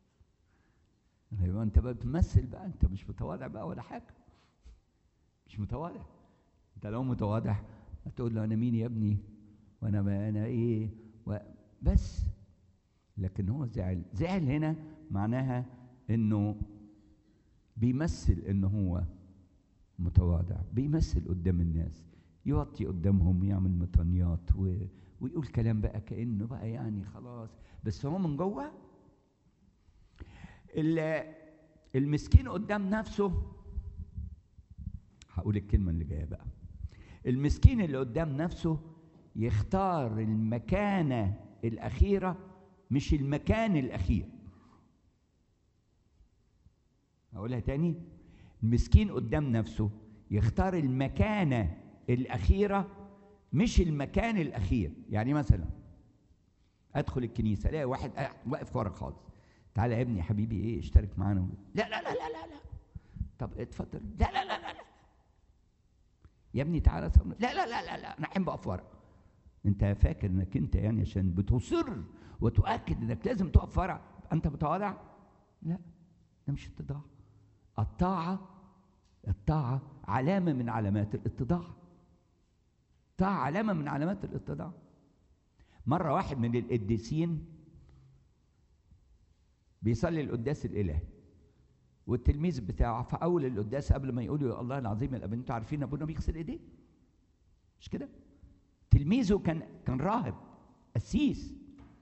ايوه انت بقى بتمثل بقى، انت مش متواضع بقى ولا حاجه، مش متواضع. انت لو متواضع هتقول له انا مين يا ابني وانا ما انا ايه بس. لكن هو زعل. زعل هنا معناها انه بيمثل انه هو متواضع، بيمثل قدام الناس، يوطي قدامهم، يعمل مطنيات و... ويقول كلام بقى كأنه بقى يعني خلاص، بس هو من جوه. المسكين قدام نفسه، هقول الكلمة اللي جاية بقى، المسكين اللي قدام نفسه يختار المكانة الأخيرة مش المكان الأخير. هقولها تاني، المسكين قدام نفسه يختار المكانة الأخيرة مش المكان الأخير. يعني مثلا أدخل الكنيسة ألاقي واحد واقف ورا خالص، تعالى يا ابني يا حبيبي إيه اشترك معانا. لا لا لا لا لا لا طب اتفضل. لا لا لا لا لا يا ابني تعالى صلي. لا لا لا لا لا أنا أحب أقف ورا. أنت فاكر إنك أنت يعني عشان بتصر وتؤكد إنك لازم تقف ورا أنت متواضع؟ لا، ده مش اتضاع. الطاعة الطاعة علامة من علامات الاتضاع. الطاعة علامة من علامات الاتضاع. مرة واحد من القديسين بيصلي القداس الإلهي، والتلميذ بتاعه في أول القداس قبل ما يقولوا يا الله العظيم الأب، أنتوا عارفين أبونا بيغسل إيديه مش كده؟ تلميذه كان كان راهب قسيس.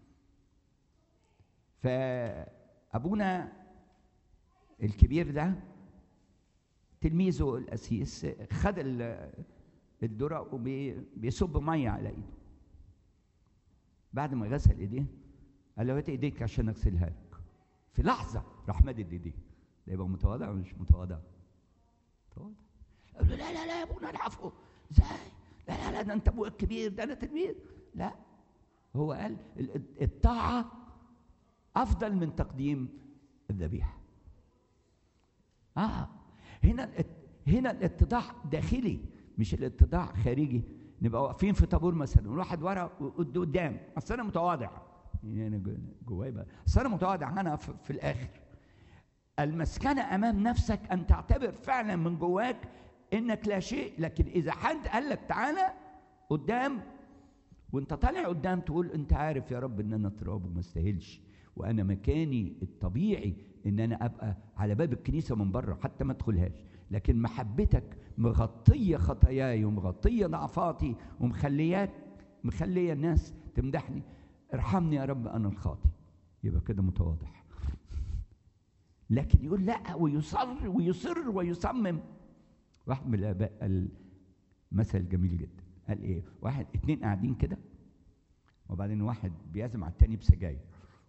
فأبونا الكبير ده تلميذه القسيس خد الدرة وبيصب ميه على ايده. بعد ما غسل ايديه قال له هات ايديك عشان اغسلها لك. في لحظه راح مدد ايديه. ده يبقى متواضع ولا مش متواضع؟ متواضع. يقول له لا لا لا يا ابونا العفو، ازاي؟ لا لا لا ده انت ابويا الكبير، ده انا تلميذ. لا، هو قال الطاعه افضل من تقديم الذبيحه. اه هنا هنا الاتضاع داخلي مش الاتضاع خارجي. نبقى واقفين في طابور مثلا والواحد ورا قدام، اصل انا متواضع، يعني انا جوايا بقى اصل انا متواضع، انا في, في الاخر. المسكنه امام نفسك ان تعتبر فعلا من جواك انك لا شيء، لكن اذا حد قال لك تعالى قدام وانت طالع قدام تقول انت عارف يا رب ان انا تراب وما استاهلش، وانا مكاني الطبيعي ان انا ابقى على باب الكنيسه من بره حتى ما ادخلهاش، لكن محبتك مغطيه خطاياي ومغطيه ضعفاتي ومخلياك مخليه الناس تمدحني. ارحمني يا رب انا الخاطي، يبقى كده متواضع. لكن يقول لا ويصر ويصر ويصمم. واحد من الاباء قال مثل جميل جدا، قال ايه؟ واحد اتنين قاعدين كده وبعدين واحد بيعزم على التاني بسجاير.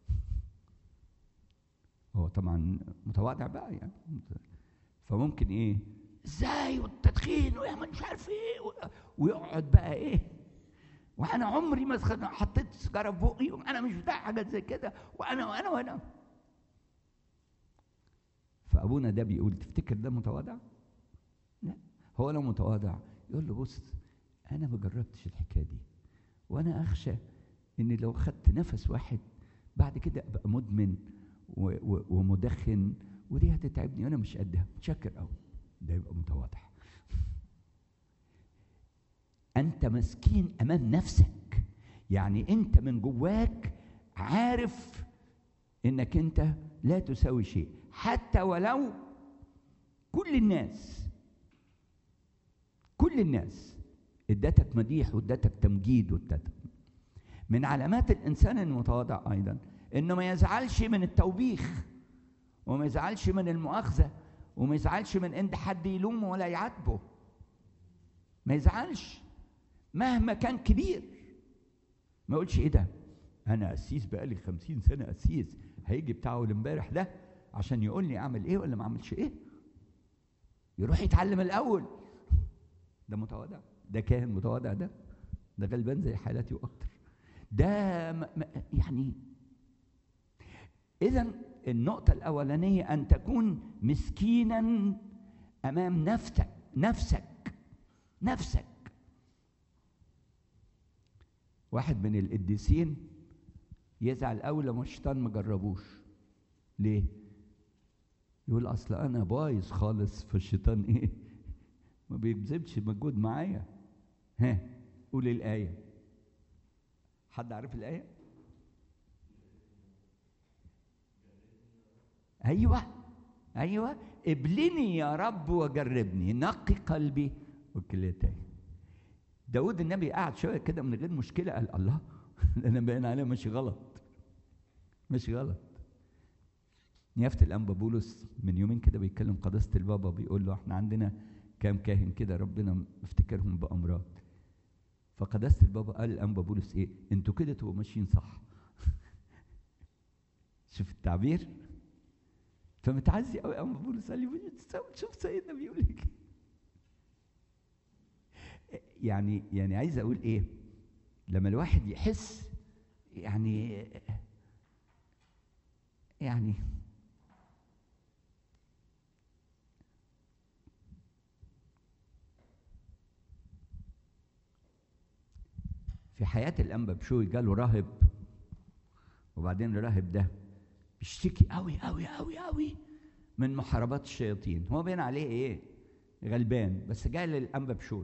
هو طبعا متواضع بقى يعني، فممكن ايه ازاي والتدخين ويا مش عارف ايه، ويقعد بقى ايه، وانا عمري ما حطيت سيجاره في بقي وانا مش بتاع حاجات زي كده، وانا وانا وانا فابونا ده بيقول تفتكر ده متواضع؟ لا، هو لو متواضع يقول له بص انا ما جربتش الحكايه دي، وانا اخشى ان لو خدت نفس واحد بعد كده ابقى مدمن ومدخن ودي هتتعبني وانا مش قدها، متشكر قوي. ده يبقى متواضع. انت مسكين امام نفسك، يعني انت من جواك عارف انك انت لا تساوي شيء، حتى ولو كل الناس كل الناس ادتك مديح وادتك تمجيد وادتك. من علامات الانسان المتواضع ايضا انه ما يزعلش من التوبيخ وما يزعلش من المؤاخذه وما يزعلش من ان حد يلومه ولا يعاتبه، ما يزعلش مهما كان كبير. ما يقولش ايه ده انا قسيس بقالي خمسين سنه قسيس، هيجي بتاعه الامبارح ده عشان يقول لي اعمل ايه ولا ما اعملش ايه. يروح يتعلم الاول. ده متواضع، ده كاهن متواضع، ده ده غلبان زي حالاتي واكتر. ده يعني اذا النقطه الاولانيه ان تكون مسكينا امام نفسك نفسك نفسك. واحد من القديسين يزعل قوي لما الشيطان ما جربوش. ليه؟ يقول اصل انا بايظ خالص، فالشيطان ايه ما بيبذلش مجهود معايا. ها قول الايه. حد عارف الايه؟ ايوه ايوه ابلني يا رب وجربني، نقي قلبي وكليتي. داود النبي قعد شويه كده من غير مشكله، قال الله انا باين عليه ماشي غلط ماشي غلط. نيافة الأنبا بولس من يومين كده بيتكلم قداسة البابا، بيقول له احنا عندنا كام كاهن كده ربنا مفتكرهم بأمراض. فقداسة البابا قال الأنبا بولس ايه؟ انتوا كده تبقوا ماشيين صح. شوف التعبير. فمتعزي قوي أنبا بولس، قال لي شوف سيدنا بيقول ايه. يعني يعني عايز اقول ايه؟ لما الواحد يحس يعني يعني في حياة الأنبا بشوي جاله راهب، وبعدين الراهب ده بيشتكي قوي قوي قوي قوي من محاربات الشياطين. هو باين عليه ايه؟ غلبان، بس جاي للأنبا بشوي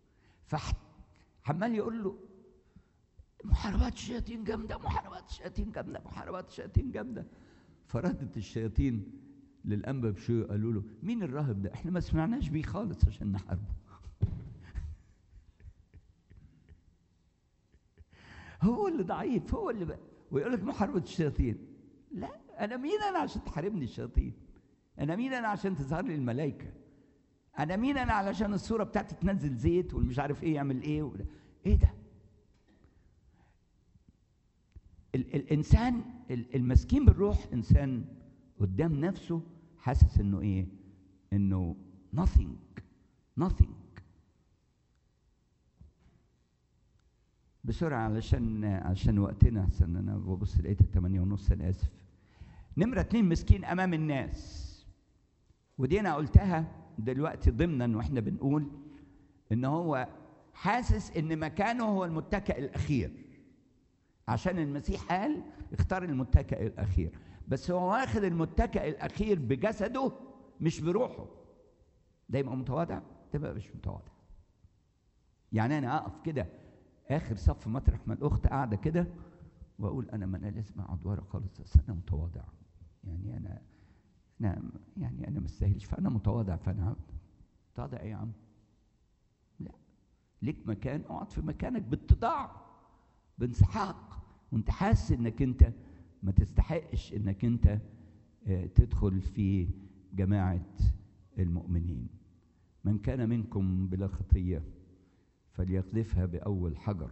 فعمال يقول له محاربات الشياطين جامدة، محاربات الشياطين جامدة، محاربات الشياطين جامدة. فردت الشياطين للأنبا بشوي قالوا له مين الراهب ده؟ احنا ما سمعناش بيه خالص عشان نحاربه. هو اللي ضعيف، هو اللي بقى ويقول لك محاربة الشياطين. لا، أنا مين أنا عشان تحاربني الشياطين؟ أنا مين أنا عشان تظهر لي الملائكة؟ أنا مين أنا علشان الصورة بتاعتي تنزل زيت والمش عارف إيه يعمل إيه ولا إيه ده؟ ال الإنسان المسكين بالروح إنسان قدام نفسه حاسس إنه إيه؟ إنه nothing، nothing. بسرعة علشان علشان وقتنا، عشان أنا ببص لقيت الثمانية ونص، أنا آسف. نمرة اتنين، مسكين أمام الناس. ودي أنا قلتها دلوقتي ضمنا وإحنا بنقول إن هو حاسس إن مكانه هو المتكئ الأخير، عشان المسيح قال اختار المتكئ الأخير، بس هو واخد المتكئ الأخير بجسده مش بروحه. ده يبقى متواضع؟ ده بقى مش متواضع. يعني أنا أقف كده آخر صف مطرح ما الأخت قاعدة كده وأقول أنا ما أنا لازم أقعد ورا خالص، بس أنا متواضع، يعني أنا أنا يعني أنا ما استاهلش، فأنا متواضع، فأنا متواضع إيه يا عم؟ لا، ليك مكان، اقعد في مكانك باتضاع بانسحاق، وأنت حاسس إنك أنت ما تستحقش إنك أنت تدخل في جماعة المؤمنين. من كان منكم بلا خطية فليقذفها بأول حجر.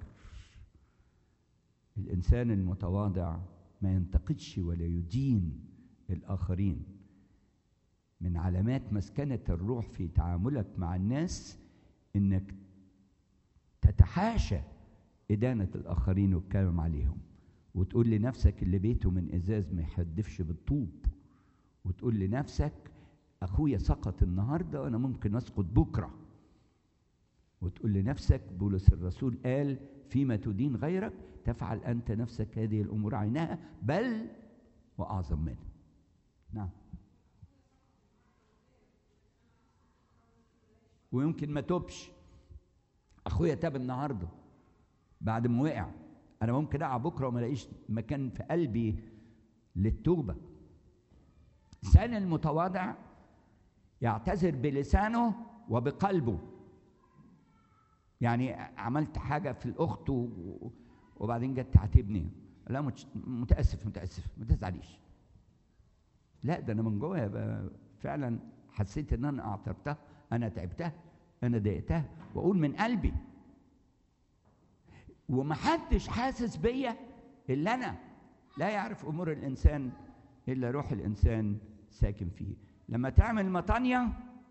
الإنسان المتواضع ما ينتقدش ولا يدين الآخرين. من علامات مسكنة الروح في تعاملك مع الناس إنك تتحاشى إدانة الآخرين والكلام عليهم، وتقول لنفسك اللي بيته من إزاز ما يحدفش بالطوب، وتقول لنفسك أخويا سقط النهاردة وأنا ممكن أسقط بكرة، وتقول لنفسك بولس الرسول قال فيما تدين غيرك تفعل أنت نفسك هذه الأمور عينها بل وأعظم منها. نعم. ويمكن ما توبش. أخويا تاب النهاردة بعد ما وقع، أنا ممكن أقع بكرة وما الاقيش مكان في قلبي للتوبة. الإنسان المتواضع يعتذر بلسانه وبقلبه. يعني عملت حاجة في الأخت وبعدين جت تعاتبني، لا متأسف متأسف ما تزعليش. لا، ده أنا من جوه فعلا حسيت إن أنا أعترفتها، أنا تعبتها، أنا ضايقتها، وأقول من قلبي، ومحدش حاسس بيا إلا أنا. لا يعرف أمور الإنسان إلا روح الإنسان ساكن فيه. لما تعمل مطانية،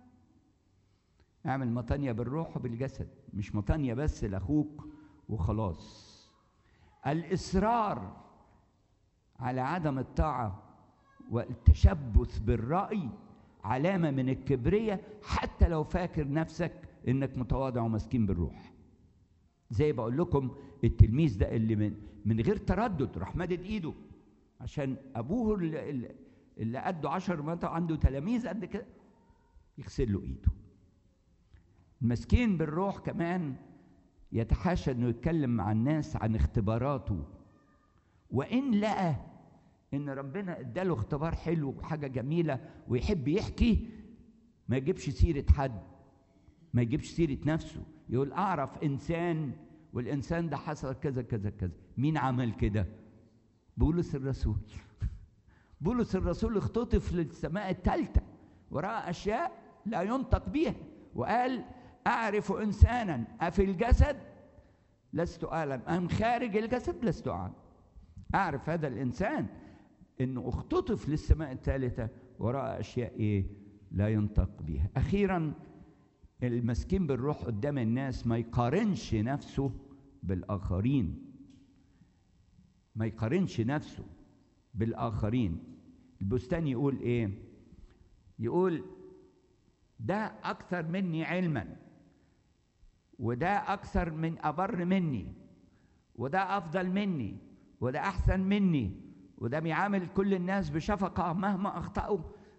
اعمل مطانية بالروح وبالجسد، مش مطانية بس لأخوك وخلاص. الإصرار على عدم الطاعة والتشبث بالرأي علامة من الكبرية، حتى لو فاكر نفسك إنك متواضع ومسكين بالروح. زي بقول لكم التلميذ ده اللي من, من غير تردد راح مدد إيده عشان أبوه اللي, اللي قده عشر مرات عنده تلاميذ قد كده يغسل له إيده. المسكين بالروح كمان يتحاشى انه يتكلم مع الناس عن اختباراته، وان لقى ان ربنا اداله اختبار حلو وحاجه جميله ويحب يحكي، ما يجيبش سيره حد، ما يجيبش سيره نفسه، يقول اعرف انسان والانسان ده حصل كذا كذا كذا. مين عمل كده؟ بولس الرسول. بولس الرسول اختطف للسماء الثالثه وراى اشياء لا ينطق بها، وقال أعرف إنسانا أفي الجسد لست أعلم أم خارج الجسد لست أعلم. أعرف هذا الإنسان إنه اختطف للسماء الثالثة ورأى أشياء إيه لا ينطق بها. أخيرا، المسكين بالروح قدام الناس ما يقارنش نفسه بالآخرين، ما يقارنش نفسه بالآخرين. البستان يقول إيه؟ يقول ده أكثر مني علما، وده أكثر من أبر مني، وده أفضل مني، وده أحسن مني، وده بيعامل كل الناس بشفقة مهما أخطأوا،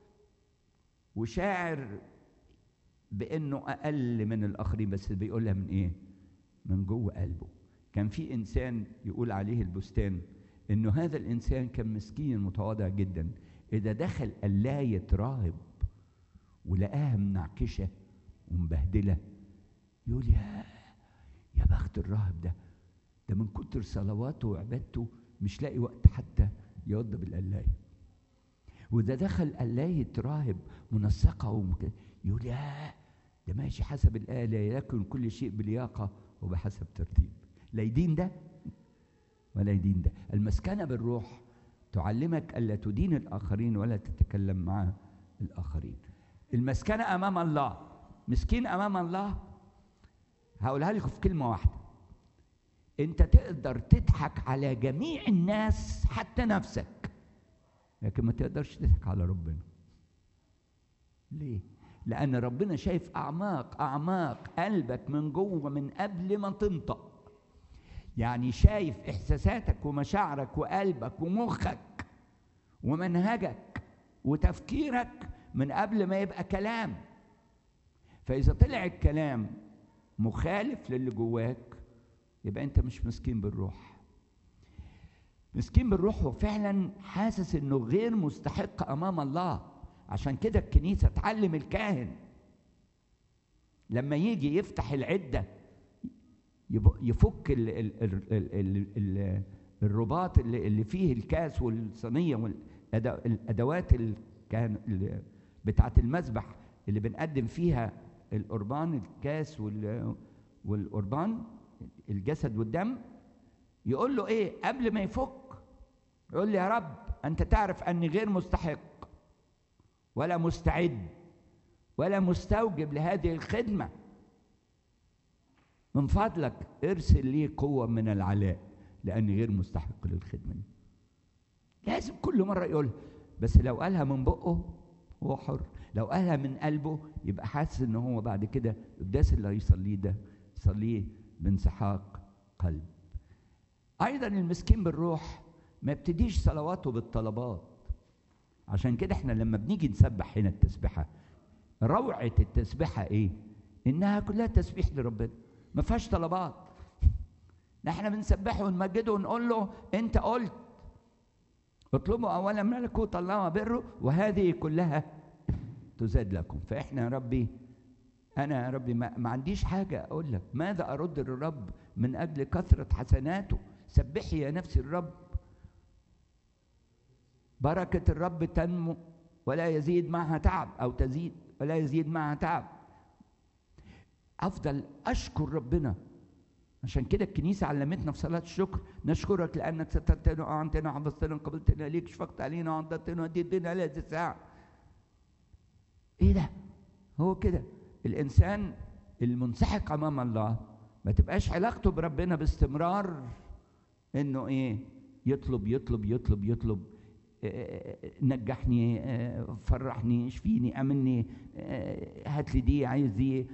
وشاعر بأنه أقل من الآخرين، بس بيقولها من إيه؟ من جوه قلبه. كان في إنسان يقول عليه البستان إنه هذا الإنسان كان مسكين متواضع جدا، إذا دخل قلاية راهب ولقاها منعكشة ومبهدلة يقول يا يا بخت الراهب ده، ده من كتر صلواته وعبادته مش لاقي وقت حتى يوضب القلاية. وإذا دخل قلاية راهب منسقة ومك... يقول يا ده ماشي حسب الآلة، يكن كل شيء بلياقة وبحسب ترتيب. لا يدين ده ولا يدين ده. المسكنة بالروح تعلمك ألا تدين الآخرين ولا تتكلم مع الآخرين. المسكنة أمام الله مسكين امام الله، هقولها لكم في كلمه واحده: انت تقدر تضحك على جميع الناس حتى نفسك، لكن ما تقدرش تضحك على ربنا. ليه؟ لان ربنا شايف اعماق اعماق قلبك من جوه من قبل ما تنطق. يعني شايف احساساتك ومشاعرك وقلبك ومخك ومنهجك وتفكيرك من قبل ما يبقى كلام. فاذا طلع الكلام مخالف للي جواك يبقى انت مش مسكين بالروح. مسكين بالروح هو فعلا حاسس انه غير مستحق امام الله. عشان كده الكنيسه تعلم الكاهن لما يجي يفتح العده يفك ال ال ال ال ال الرباط اللي, اللي فيه الكاس والصينيه والادوات بتاعه المذبح اللي بنقدم فيها القربان، الكاس والقربان الجسد والدم. يقول له ايه قبل ما يفك؟ يقول لي: يا رب انت تعرف اني غير مستحق ولا مستعد ولا مستوجب لهذه الخدمه، من فضلك ارسل لي قوه من العلاء لاني غير مستحق للخدمه دي. لازم كل مره يقولها، بس لو قالها من بقه هو حر، لو قالها من قلبه يبقى حاسس ان هو بعد كده القداس اللي هيصليه ده يصليه بانسحاق قلب. ايضا المسكين بالروح ما يبتديش صلواته بالطلبات. عشان كده احنا لما بنيجي نسبح هنا التسبيحه، روعه التسبيحه ايه؟ انها كلها تسبيح لربنا، ما فيهاش طلبات. احنا بنسبحه ونمجده ونقول له: انت قلت اطلبوا اولا ملكوت الله وبره وهذه كلها تزاد لكم. فاحنا يا ربي، انا يا ربي ما, ما عنديش حاجه اقول لك ماذا ارد للرب من اجل كثره حسناته. سبحي يا نفسي الرب، بركه الرب تنمو ولا يزيد معها تعب، او تزيد ولا يزيد معها تعب. افضل اشكر ربنا. عشان كده الكنيسه علمتنا في صلاه الشكر: نشكرك لانك سترتنا واعنتنا وحفظتنا وقبلتنا ليك، شفقت علينا وعضدتنا واديتنا على هذه الساعه. ايه ده؟ هو كده الانسان المنسحق امام الله ما تبقاش علاقته بربنا باستمرار انه ايه؟ يطلب يطلب يطلب يطلب اه نجحني، اه فرحني، اشفيني، امني، اه هات لي دي، عايز دي.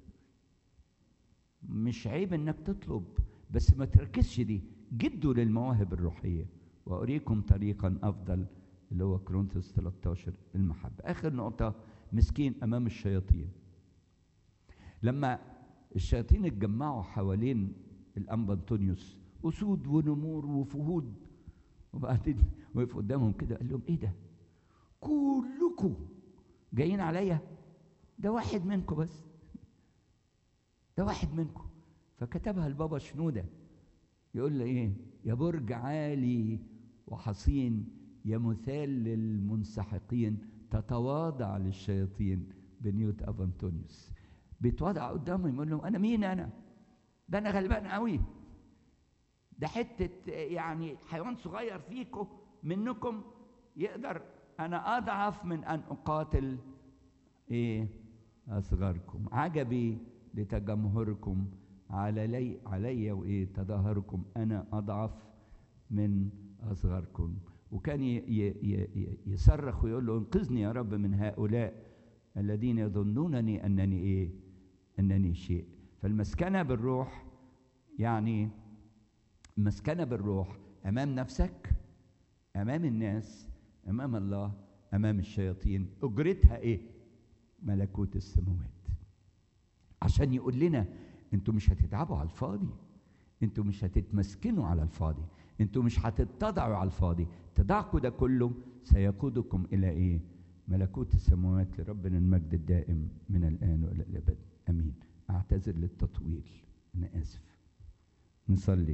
مش عيب انك تطلب، بس ما تركزش دي. جدوا للمواهب الروحيه واريكم طريقا افضل، اللي هو كورنثوس ثلاثة عشر المحبه. اخر نقطه: مسكين امام الشياطين. لما الشياطين اتجمعوا حوالين الانبا انطونيوس، اسود ونمور وفهود، وبعدين وقف قدامهم كده قال لهم: ايه ده؟ كلكم جايين عليا؟ ده واحد منكم بس، ده واحد منكم. فكتبها البابا شنودة يقول له ايه؟ يا برج عالي وحصين، يا مثال للمنسحقين، تتواضع للشياطين بنيوت ابا انطونيوس. بيتواضع قدامهم يقول لهم: انا مين؟ انا ده انا غلبان قوي، ده حته يعني حيوان صغير فيكم منكم يقدر، انا اضعف من ان اقاتل ايه؟ اصغركم. عجبي لتجمهركم على لي علي وايه تظاهركم، انا اضعف من اصغركم. وكان ي ي يصرخ ويقول له: انقذني يا رب من هؤلاء الذين يظنونني انني ايه؟ انني شيء. فالمسكنه بالروح يعني مسكنه بالروح امام نفسك، امام الناس، امام الله، امام الشياطين. اجرتها ايه؟ ملكوت السماوات. عشان يقول لنا: انتوا مش هتتعبوا على الفاضي، انتوا مش هتتمسكنوا على الفاضي، انتوا مش هتتضعوا على الفاضي. تضعكم ده كله سيقودكم الى ايه؟ ملكوت السماوات. لربنا المجد الدائم من الان والى الابد، امين. اعتذر للتطويل، انا اسف. نصلي.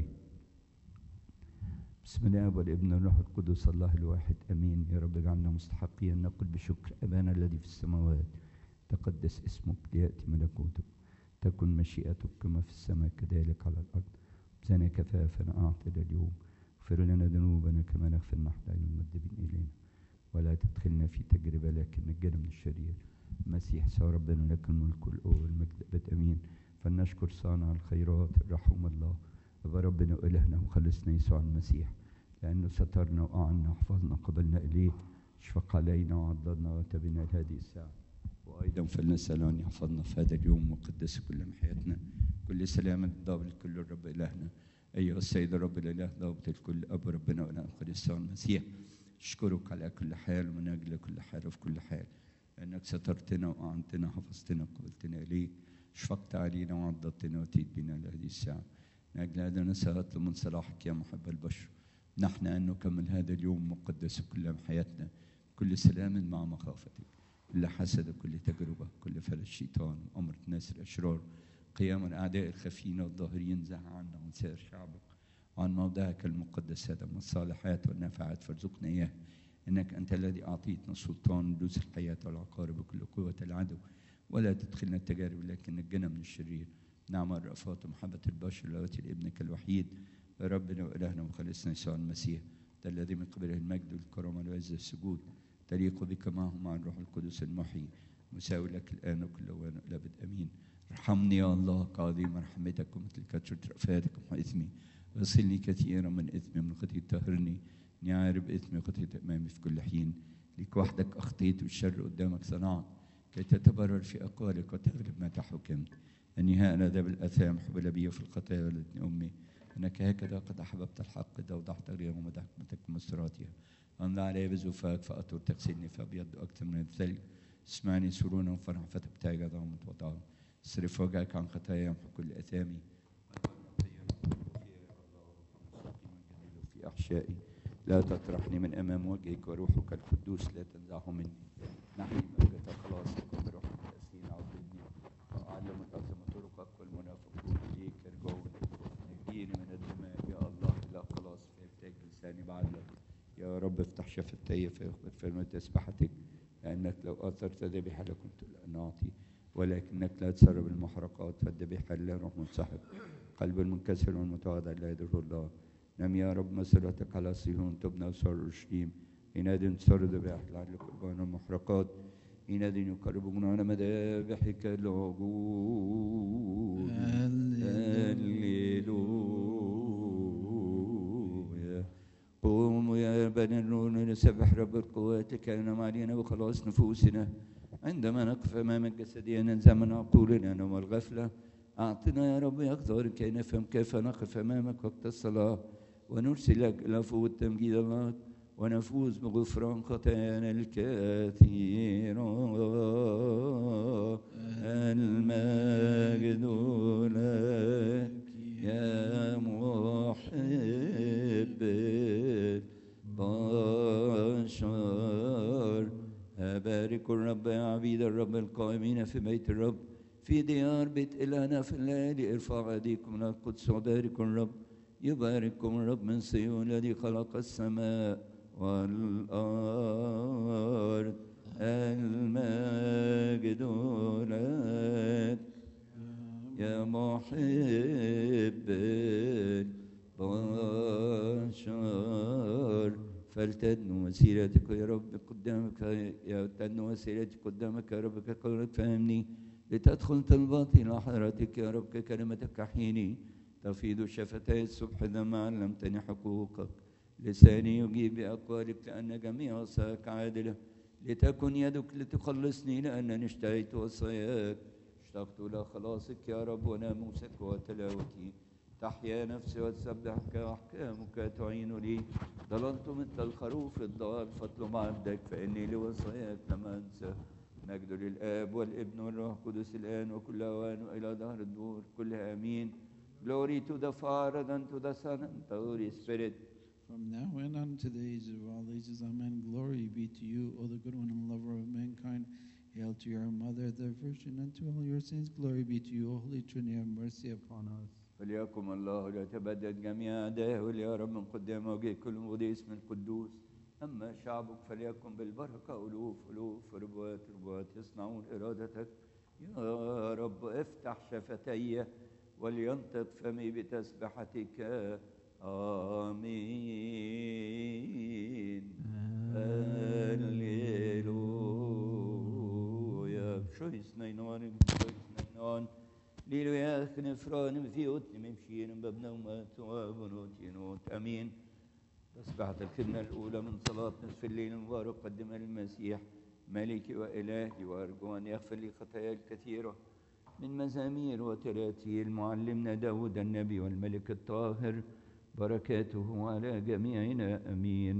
بسم الله والابن والروح القدس الله الواحد، امين. يا رب اجعلنا مستحقين نقول بشكر: ابانا الذي في السماوات تقدس اسمك، ليأتي ملكوتك، تكن مشيئتك كما في السماء كذلك على الأرض. زنا كفافنا أعطنا اليوم، اغفر لنا ذنوبنا كما نغفر نحن للمذنبين إلينا، ولا تدخلنا في تجربة لكن نجنا من الشرير. المسيح سوى ربنا لك الملك والقوة والمجد أبد أمين. فلنشكر صانع الخيرات الرحوم الله أبا ربنا وإلهنا وخلصنا يسوع المسيح، لأنه سترنا وأعنا وحفظنا قبلنا إليه، اشفق علينا وعضدنا وتبنا لهذه الساعة. وأيضا فلنسأل أن يحفظنا في هذا اليوم وقدس كل من حياتنا. كل سلامة ضابط الكل الرب إلهنا أيها السيد الرب الإله ضابط الكل أبو ربنا وإله القديس المسيح، أشكرك على كل حال ومن أجل كل حال وفي كل حال، لأنك سترتنا وأعنتنا حفظتنا وقبلتنا إليك، شفقت علينا وعضدتنا وأتيت بنا لهذه الساعة. من أجل هذا نسأل أطلب من صلاحك يا محب البشر نحن أن نكمل هذا اليوم مقدس كل حياتنا، كل سلام مع مخافتك، كل حسد، كل تجربة، كل فعل الشيطان وأمر الناس الأشرار، قيام الأعداء الخفيين والظاهرين، زح عنا وعن سائر شعبك وعن موضعك المقدس هذا من الصالحات والنافعات، فارزقنا إياه، إنك أنت الذي أعطيتنا السلطان ندوس الحياة والعقارب بكل قوة العدو، ولا تدخلنا التجارب لكن نجنا من الشرير. نعم الرأفات ومحبة البشر التي لابنك الوحيد ربنا وإلهنا وخلصنا يسوع المسيح، ده الذي من قبله المجد والكرامة والعز والسجود تليق بك معه مع الروح القدس المحيي مساوي لك الآن وكل أوان وإلى أبد أمين. ارحمني يا الله كعظيم رحمتك ومثل كثرة رأفاتك وإثمي، اغسلني كثيرا من إثمي من خطيئتي طهرني، إني عارف إثمي وخطيئتي أمامي في كل حين. لك وحدك أخطيت والشر قدامك صنعت، كي تتبرر في أقوالك وتغلب ما تحكمت. أني هأنا بالآثام حبل بي في الخطايا ولدتني أمي، أنك هكذا قد أحببت الحق إذا وضحت غير ومدحتك مستراتها. أمضى علي بزوفاك فأطر تغسلني فأبيض أكثر من الثلج. اسمعني سرونا وفرح فتبتهج عظام وطعام. اصرف وجهك عن خطايا يمحو كل أثامي في أحشائي. لا تطرحني من أمام وجهك وروحك القدوس لا تنزعه مني. نحي مجد خلاصك وبروحك الأسين عضدني وأعلم الأثم طرقك والمنافقون إليك يرجعون. نجيني من الدماء يا الله لا خلاص فيبتاج لساني بعدلك. يا رب افتح شفتي فيخبر فم تسبحتك، لأنك لو أثرت ذبيحة لكنت نعطي، ولكنك لا تسرب المحرقات فالذبيحة لا روح منسحب. قلب المنكسر والمتواضع لا يضره الله. نم يا رب مسرتك على صهيون تبنى وسر اورشليم. حينئذ تسر ذبائح لعل قربان المحرقات، حينئذ يقربون على مذابحك العجول. هللويا. قوموا يا بني النور نسبح رب القوات كان علينا وخلاص نفوسنا. عندما نقف امامك جسديا ننزع من عقولنا نوم الغفله. اعطنا يا رب يقدر كي نفهم كيف نقف امامك وقت الصلاه، ونرسل لك لفظ تمجيد الله ونفوز بغفران خطايانا الكثيرة. المجد لك يا محب البشر. أبارك الرب يا عبيد الرب القائمين في بيت الرب في ديار بيت إلهنا في الليالي. ارفعوا أيديكم من القدس وباركوا الرب. يبارككم الرب من صهيون الذي خلق السماء والأرض. المجد لك يا محب البشر. فلتدنو مسيرتك يا رب قدامك يا تدنو مسيرتك قدامك يا رب كقولك فهمني، لتدخل طلباتي إلى حضرتك يا رب ككلمتك حيني. تفيض شفتي الصبح لما علمتني حقوقك، لساني يجيب بأقوالك لأن جميع وصاياك عادلة. لتكن يدك لتخلصني لأنني اشتهيت وصاياك. اشتقت إلى خلاصك يا رب وناموسك وتلاوتي. تحيا نفسي وتسبحك وأحكامك تعين لي. ضللت مثل الخروف الضال فاطلب عبدك فإني لوصاياك لم أنسى. مجد للآب والابن والروح القدس الآن وكل أوان وإلى دهر الدور كلها آمين. Glory to the Father and to the Son and to the Holy Spirit. From now and on to the ages of all ages, amen. Glory be to you, O the good one and lover of mankind. Hail to your mother, the Virgin, and to all your saints. Glory be to you, O Holy Trinity, have mercy upon us. فليكم الله لا تبدد جميع أعدائه يا رب من قدام وجه كل مغدي اسم القدوس. أما شعبك فليكن بالبركة ألوف ألوف ربوات ربوات يصنعون إرادتك. يا رب افتح شفتي ولينطق فمي بتسبحتك. آمين. هللويا. نينون نينون ليلو يا نفران مثيوت ممشين بابنا وما توابنوت ينوت امين. تصبحت الخدمة الأولى من صلاة نصف الليل المبارك قدمها للمسيح ملكي وإلهي، وأرجو أن يغفر لي خطاياي الكثيرة من مزامير وتراتيل معلمنا داود النبي والملك الطاهر، بركاته على جميعنا أمين.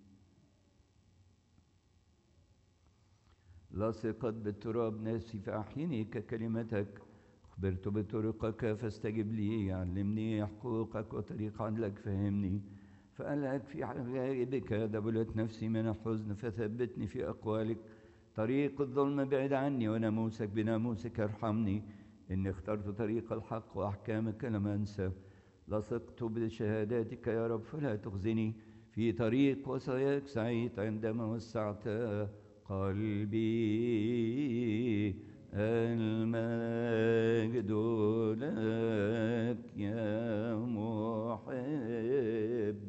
لصقت بالتراب نفسي فأحيني ككلمتك، أخبرت بطرقك فاستجب لي، علمني حقوقك وطريق عدلك فهمني. فألهك في حبائبك دبلت نفسي من الحزن، فثبتني في أقوالك. طريق الظلم بعد عني، وناموسك بناموسك ارحمني. إني اخترت طريق الحق وأحكامك لم أنسى. لصقت بشهاداتك يا رب فلا تخزني، في طريق وصاياك سعيت عندما وسعت قلبي. المجد لك يا محب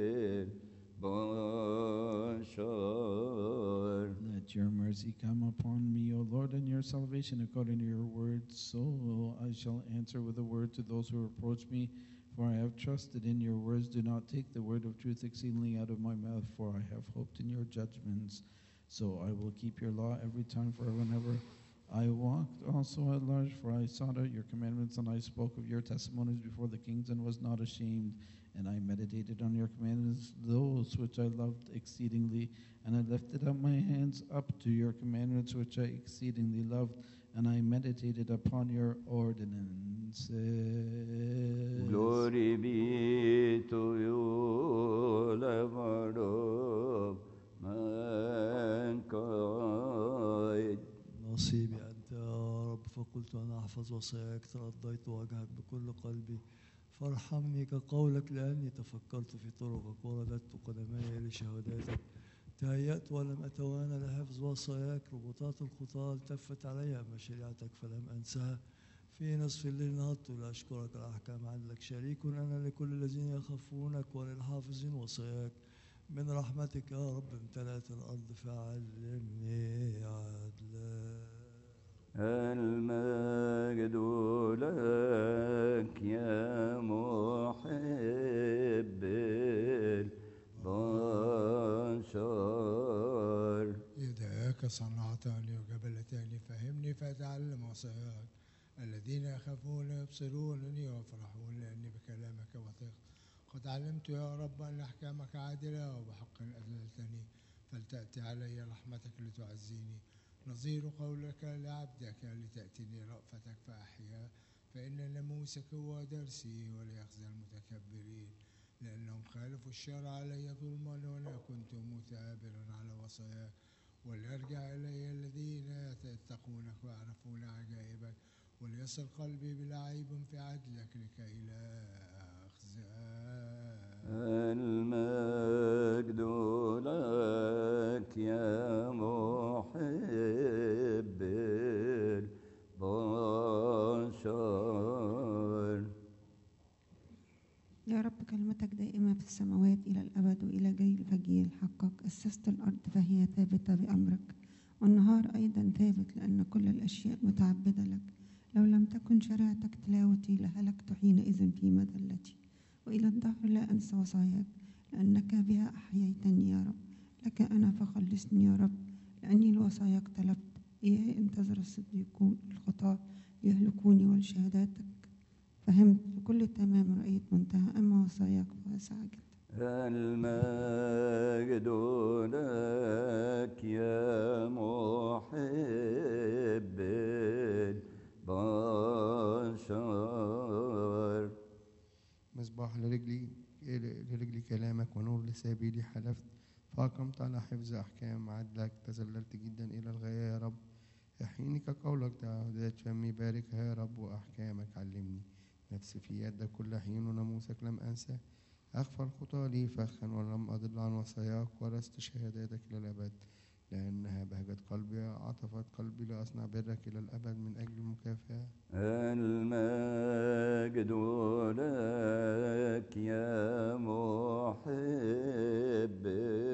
البشر. Let your mercy come upon me, O Lord, and your salvation according to your word. So I shall answer with a word to those who reproach me, for I have trusted in your words. Do not take the word of truth exceedingly out of my mouth, for I have hoped in your judgments. So I will keep your law every time, for whenever I walked also at large, for I sought out your commandments, and I spoke of your testimonies before the kings and was not ashamed. And I meditated on your commandments, those which I loved exceedingly. And I lifted up my hands up to your commandments, which I exceedingly loved. And I meditated upon your ordinances. Glory be to you, Lord of mankind. نصيبي أنت يا رب، فقلت أنا أحفظ وصاياك. ترضيت وجهك بكل قلبي، فارحمني كقولك، لأني تفكرت في طرقك ورددت قدمي لشهاداتك. تهيأت ولم أتوانى لحفظ وصاياك، ربطات الخطى التفت علي، أما شريعتك فلم أنسها. في نصف الليل نهضت لأشكرك، الأحكام عدلك. شريك أنا لكل الذين يخافونك وللحافظين وصاياك. من رحمتك يا رب امتلأت الأرض، فعلمني عدلك. المجد لك يا محب البشر. يداك صنعتني وجبلتني، فهمني فأتعلم وصاياك. الذين يخافون يبصرونني ويفرحون، لأني بكلامك وثقت. قد علمت يا رب أن أحكامك عادلة، وبحق أذللتني، فلتأتي علي رحمتك لتعزيني. نظير قولك لعبدك، لتأتيني رأفتك فأحيا. فإن ناموسك هو درسي، وليخزى المتكبرين، لأنهم خالفوا الشر علي ظلما، وأنا كنت مثابرا على وصاياك. وليرجع إلي الذين يتقونك ويعرفون عجائبك، وليصل قلبي بلا عيب في عدلك، لكي لا أخزى. المجد لك يا محب البشر. يا رب كلمتك دائمة في السماوات إلى الأبد، وإلى جيل فجيل حقك. أسست الأرض فهي ثابتة بأمرك، والنهار أيضا ثابت، لأن كل الأشياء متعبدة لك. لو لم تكن شريعتك تلاوتي، لهلكت حينئذ في مذلتي. وإلى الدهر لا أنسى وصاياك، لأنك بها أحييتني يا رب. لك أنا فخلصني يا رب، لأني لوصاياك طلبت. إياه انتظر الصديقون الخطاة يهلكوني، ولشهاداتك فهمت بكل تمام، رأيت منتهى. أما وصاياك واسعة جدا. المجد لك يا محب البشر. مصباح لرجلي لرجلي كلامك، ونور لسبيلي حلفت. فأقمت على حفظ أحكام عدلك، تذللت جدا إلى الغاية يا رب. احيني كقولك، تعهدات فمي باركها يا رب، وأحكامك علمني. نفسي في يدك كل حين، وناموسك لم أنسى. أخفى الخطى لي فخا، ولم أضل عن وصاياك. ورثت شهاداتك إلى الأبد، لأنها بهجت قلبي. عطفت قلبي لأصنع برك إلى الأبد من أجل المكافأة. المجد لك يا محب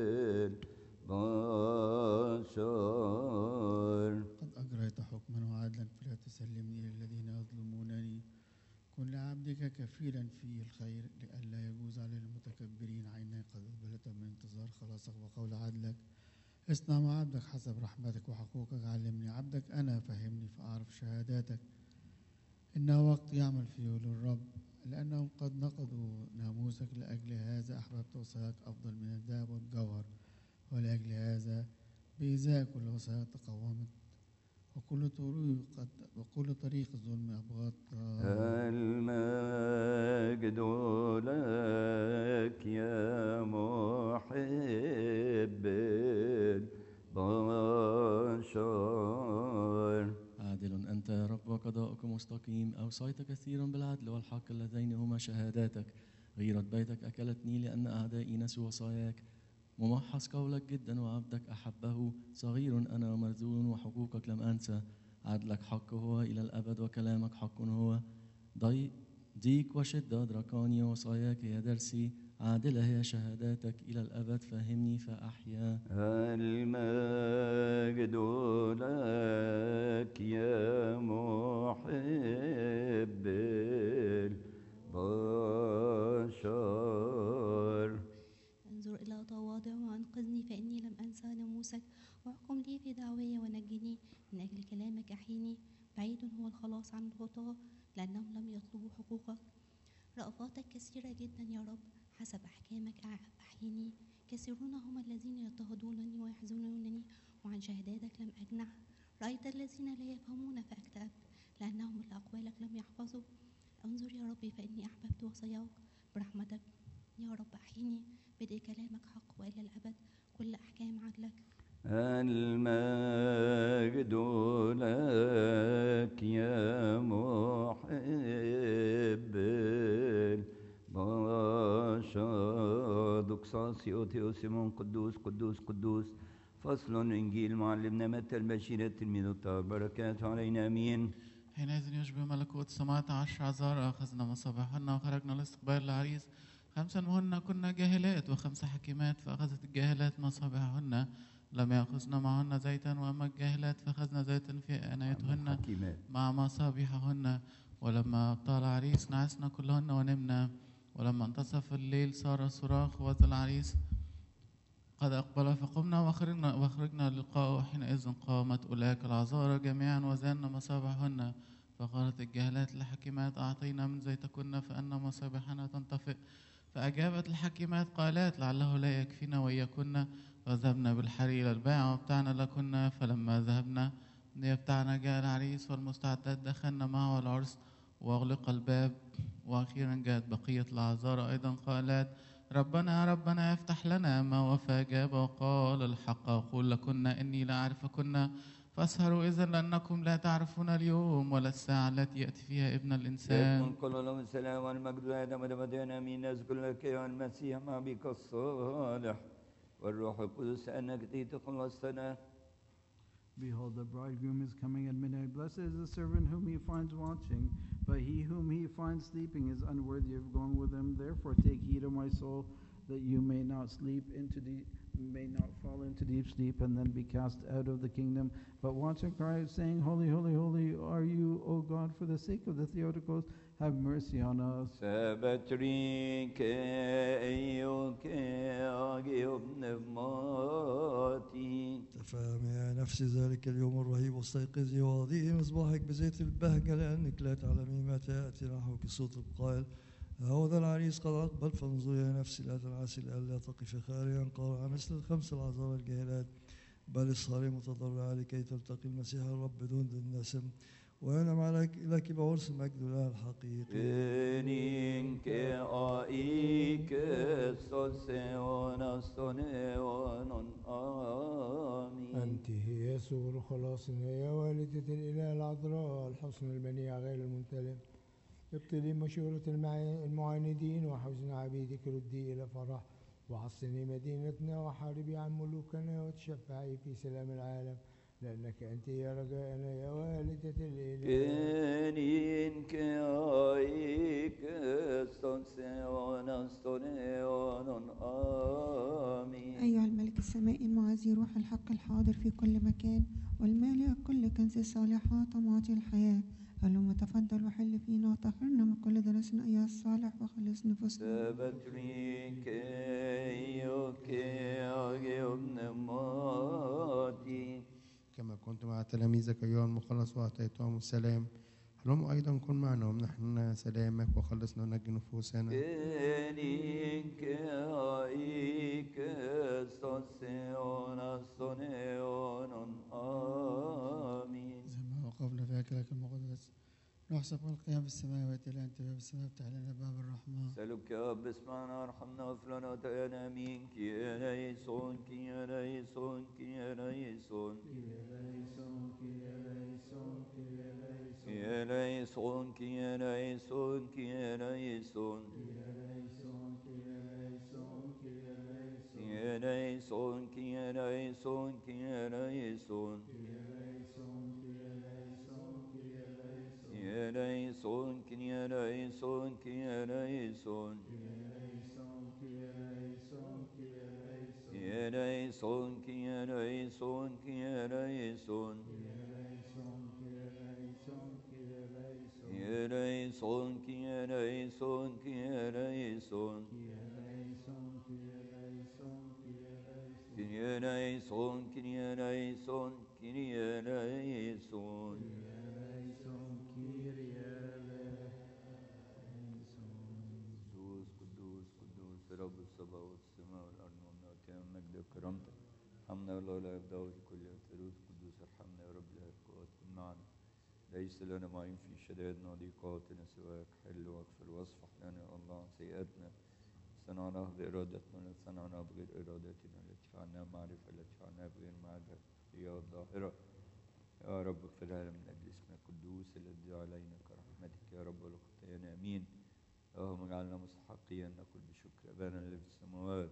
البشر. قد أجريت حكما وعدلا خلاصك وقول عدلك. اصنع مع عبدك حسب رحمتك وحقوقك. علمني عبدك أنا، فهمني فأعرف شهاداتك. إنه وقت يعمل فيه للرب، لأنهم قد نقضوا ناموسك. لأجل هذا أحببت وصاياك أفضل من الذهب والجوهر، ولأجل هذا بإزاء كل وصاياك تقومت، وكل طريق قد وكل طريق الظلم أبغضتها. المجد لك يا محب البشر. عادل أنت يا رب وقضاؤك مستقيم، أوصيت كثيرا بالعدل والحق اللذين هما شهاداتك. غيرة بيتك أكلتني لأن أعدائي نسوا وصاياك. ممحص قولك جدا وعبدك أحبه، صغير أنا ومرذول وحقوقك لم أنسى. عدلك حق هو إلى الأبد وكلامك حق هو. ضي ضيق وشدة أدركاني وصاياك يا درسي. عادلة هي شهاداتك إلى الأبد، فهمني فأحيا. المجد لك يا محب البشر. انظر إلى تواضع وأنقذني، فإني لم أنسى ناموسك. واحكم لي في دعواي ونجني، من أجل كلامك أحيني. بعيد هو الخلاص عن الخطاة، لأنهم لم يطلبوا حقوقك. رأفاتك كثيرة جدا يا رب، حسب أحكامك أحيني. كثيرون هم الذين يضطهدونني ويحزنونني، وعن شهاداتك لم أجنح. رأيت الذين لا يفهمون فاكتئبت، لأنهم لأقوالك لم يحفظوا. انظر يا ربي، فإني أحببت وصاياك. برحمتك يا رب أحيني. بدء كلامك حق وإلى الأبد كل أحكام عدلك. المجد لك يا محب البشر. دكساسيو تيوسيمون قدوس قدوس قدوس. فصل إنجيل معلمنا متى البشير تلميذ الطاهر. بركات علينا آمين. حينئذ يشبه ملكوت السماوات عشر عذارى، أخذنا مصابيحنا وخرجنا لاستقبال العريس. خمسا وهن كنا جاهلات وخمس حكيمات، فأخذت الجاهلات مصابيحهن، لم يأخذن معهن زيتا. وأما الجاهلات فأخذن زيتا في آنيتهن مع مصابيحهن. ولما طال العريس نعسنا كلهن ونمنا. ولما انتصف الليل صار صراخ، وذا العريس قد أقبل. فقمنا وخرجنا, وخرجنا للقاء. حينئذ قامت أولئك العذارى جميعا وزان مصابيحهن. فقالت الجاهلات للحكيمات أعطينا من زيتكن فأن مصابيحنا تنطفئ. فأجابت الحكيمات قالت لعله لا يكفينا وإياكن. فذهبنا بالحري إلى البيع وابتعنا لكن. فلما ذهبنا ليبتعنا جاء العريس والمستعدات دخلنا معه العرس وأغلق الباب. وأخيرا جاءت بقية العذارى أيضا قالت ربنا ربنا افتح لنا. ما فأجاب وقال الحق أقول لكن إني لا أعرفكن. فاسهروا إذن لأنكم لا تعرفون اليوم ولا الساعة التي يأتي فيها ابن الإنسان. قل لهم السلام والمجد لآدم ودمدان آمين. نذكر لك يا المسيح مع بك الصالح والروح القدس أنك تأتي خلصتنا. Behold, the bridegroom is coming at midnight. Blessed is the servant whom he finds watching, but he whom he finds sleeping is unworthy of going with him. Therefore take heed, O my soul, that you may not sleep into the may not fall into deep sleep and then be cast out of the kingdom. But watch and cry, saying, Holy, holy, holy are you, O God, for the sake of the Theotokos. Have mercy on us. سبتريك أيوك أجيب نبماتي. تفهم يا نفسي ذلك اليوم الرهيب، واستيقظي وأضيئي مصباحك بزيت البهجة، لأنك لا تعلمين متى يأتي نحوك صوت القائل هذا العريس قد أقبل. فانظري يا نفسي لا تنعسي لئلا تقفي خارجا قارعة مثل الخمس العذارى الجاهلات، بل اسهري متضرعة لكي تلتقي المسيح الرب بدون النسم، وينعم عليك لك بعرس المجد له الحقيقي. إنك آئك سوسيون أستونيون آمين. أنت هي سور خلاصنا يا والدة الإله العذراء، الحصن المنيع غير الممتلئ. ابطلي مشورة المعاندين وحزن عبيدك، ردي إلى فرح وحصني مدينتنا، وحاربي عن ملوكنا وتشفعي في سلام العالم، لأنك أنت يا رجاءنا يا والدة الإله. إنك آئك سوسيون أستونيون آمين. أيها الملك الملك السمائي المعزي روح الحق الحاضر في كل مكان والمالئ كل كنز الصالحات ومعطي الحياة. هلما تفضل وحل فينا وطهرنا من كل دنس أيها الصالح وخلص نفوسنا. كما كنت مع تلاميذك أيها المخلص وأعطيتهم السلام، هلم أيضا كن معنا ومنحنا سلامك وخلصنا ونجي نفوسنا. آمين. زي ما وقفنا في أكلك المقدس نحسب القيام في السماوات إلى أنت باب السماء افتح لنا باب الرحمة. سألك يا رب اسمعنا ارحمنا واغفر لنا وتأنا آمين. كي ريسون كي ريسون كي ريسون كي ريسون كي ريسون كي ريسون كي ريسون كي ريسون كي ريسون كي ريسون Eleison, Kyrie eleison, Kyrie eleison, Kyrie eleison, Kyrie eleison, Kyrie eleison, Kyrie eleison, Kyrie eleison, Kyrie eleison, Kyrie eleison, Kyrie eleison, Kyrie eleison. رب السماوات والسماء والأرض والنار يا مجد وكرامتك ارحمنا والله لا يبدأ في كل ثالوث قدوس ارحمنا يا رب لا القوات كن معنا ليس لنا معين في شدائدنا وضيقاتنا سواك حل واغفر واصفح لنا يا الله عن سيئاتنا صنعناها بإرادتنا لا صنعناها بغير إرادتنا التي فعلناها معرفة التي فعلناها بغير معرفة يا ظاهرة يا رب اغفر لنا من أجل اسمك القدوس الذي علينا كرحمتك يا رب ولخطايانا آمين. اللهم اجعلنا مستحقين نقول بشكر أبانا الذي في السماوات.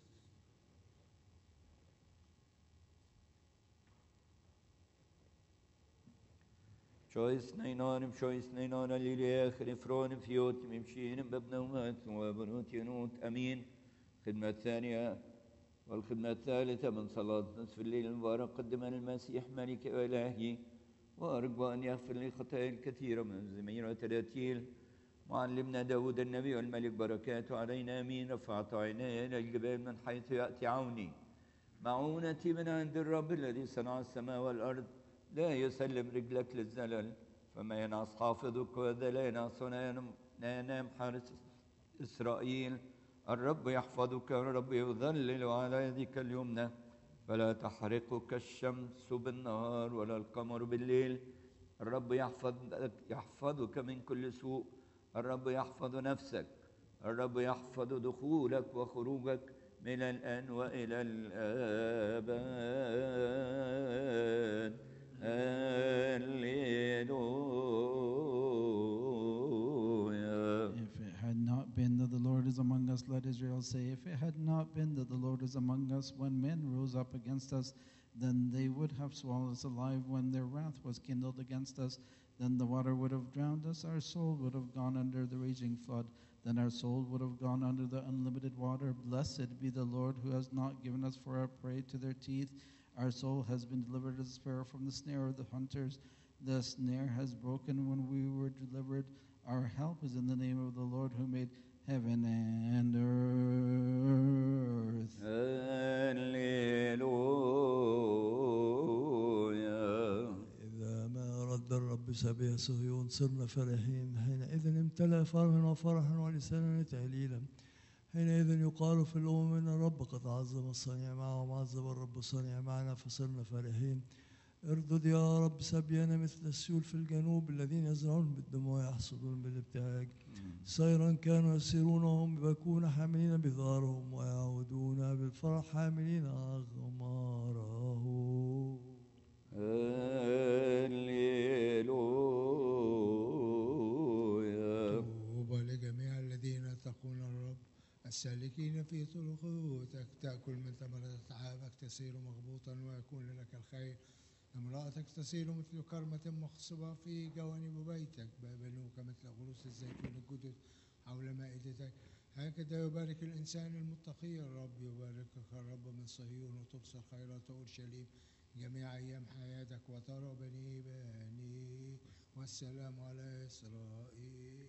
شويس نينان بشويس نينان اللي آخر فرون فيوت ممشين بابنومات وبنوت ينوت أمين. الخدمة الثانية والخدمة الثالثة من صلاة نصف الليل المبارك قدم المسيح ملك وإلهي وأرجو أن يغفر لي خطايا الكثيرة من الزمير وتراتيل. معلمنا داود النبي والملك بركاته علينا آمين. رفعت عيني إلى الجبال من حيث يأتي عوني معونتي من عند الرب الذي صنع السماء والأرض. لا يسلم رجلك للزلل فما ينعس حافظك وذا لا ينعس ولا ينام حارس إسرائيل. الرب يحفظك الرب يظلل على يدك اليمنى فلا تحرقك الشمس بالنهار ولا القمر بالليل. الرب يحفظك يحفظك من كل سوء. الرب يحفظ نفسك. الرب يحفظ دخولك وخروجك من الآن وإلى الآباد. Hallelujah. If it had not been that the Lord is among us, let Israel say, if it had not been that the Lord is among us, when men rose up against us, then they would have swallowed us alive. When their wrath was kindled against us, then the water would have drowned us. Our soul would have gone under the raging flood. Then our soul would have gone under the unlimited water. Blessed be the Lord who has not given us for our prey to their teeth. Our soul has been delivered as a sparrow from the snare of the hunters. The snare has broken when we were delivered. Our help is in the name of the Lord who made heaven and earth. Hallelujah. إذا ما رد الرب سبي صهيون صرنا فرحين. حينئذ امتلأ فرحا وفرحا ولسانا تهليلا. حينئذ يقال في الأمم إن الرب قد عظم الصنيع معه وعظم الرب الصنيع معنا فصرنا فرحين. اردد يا رب سبينا مثل السيول في الجنوب الذين يزرعون بالدموع يحصدون بالابتهاج. سيرا كانوا يسيرون وهم يبكون حاملين بذارهم ويعودون بالفرح حاملين أغمارهم. هللويا. طوبى لجميع الذين يتقون الرب السالكين في طرقه. تأكل من ثمرة تعابك تسير مغبوطا ويكون لك الخير. امرأتك تسير مثل كرمة مخصبة في جوانب بيتك. بنوك مثل غروس الزيتون الجدد حول مائدتك. هكذا يبارك الإنسان المتقي الرب، يباركك الرب من صهيون وتبصر خيرات أورشليم جميع أيام حياتك، وترى بني بني والسلام على إسرائيل.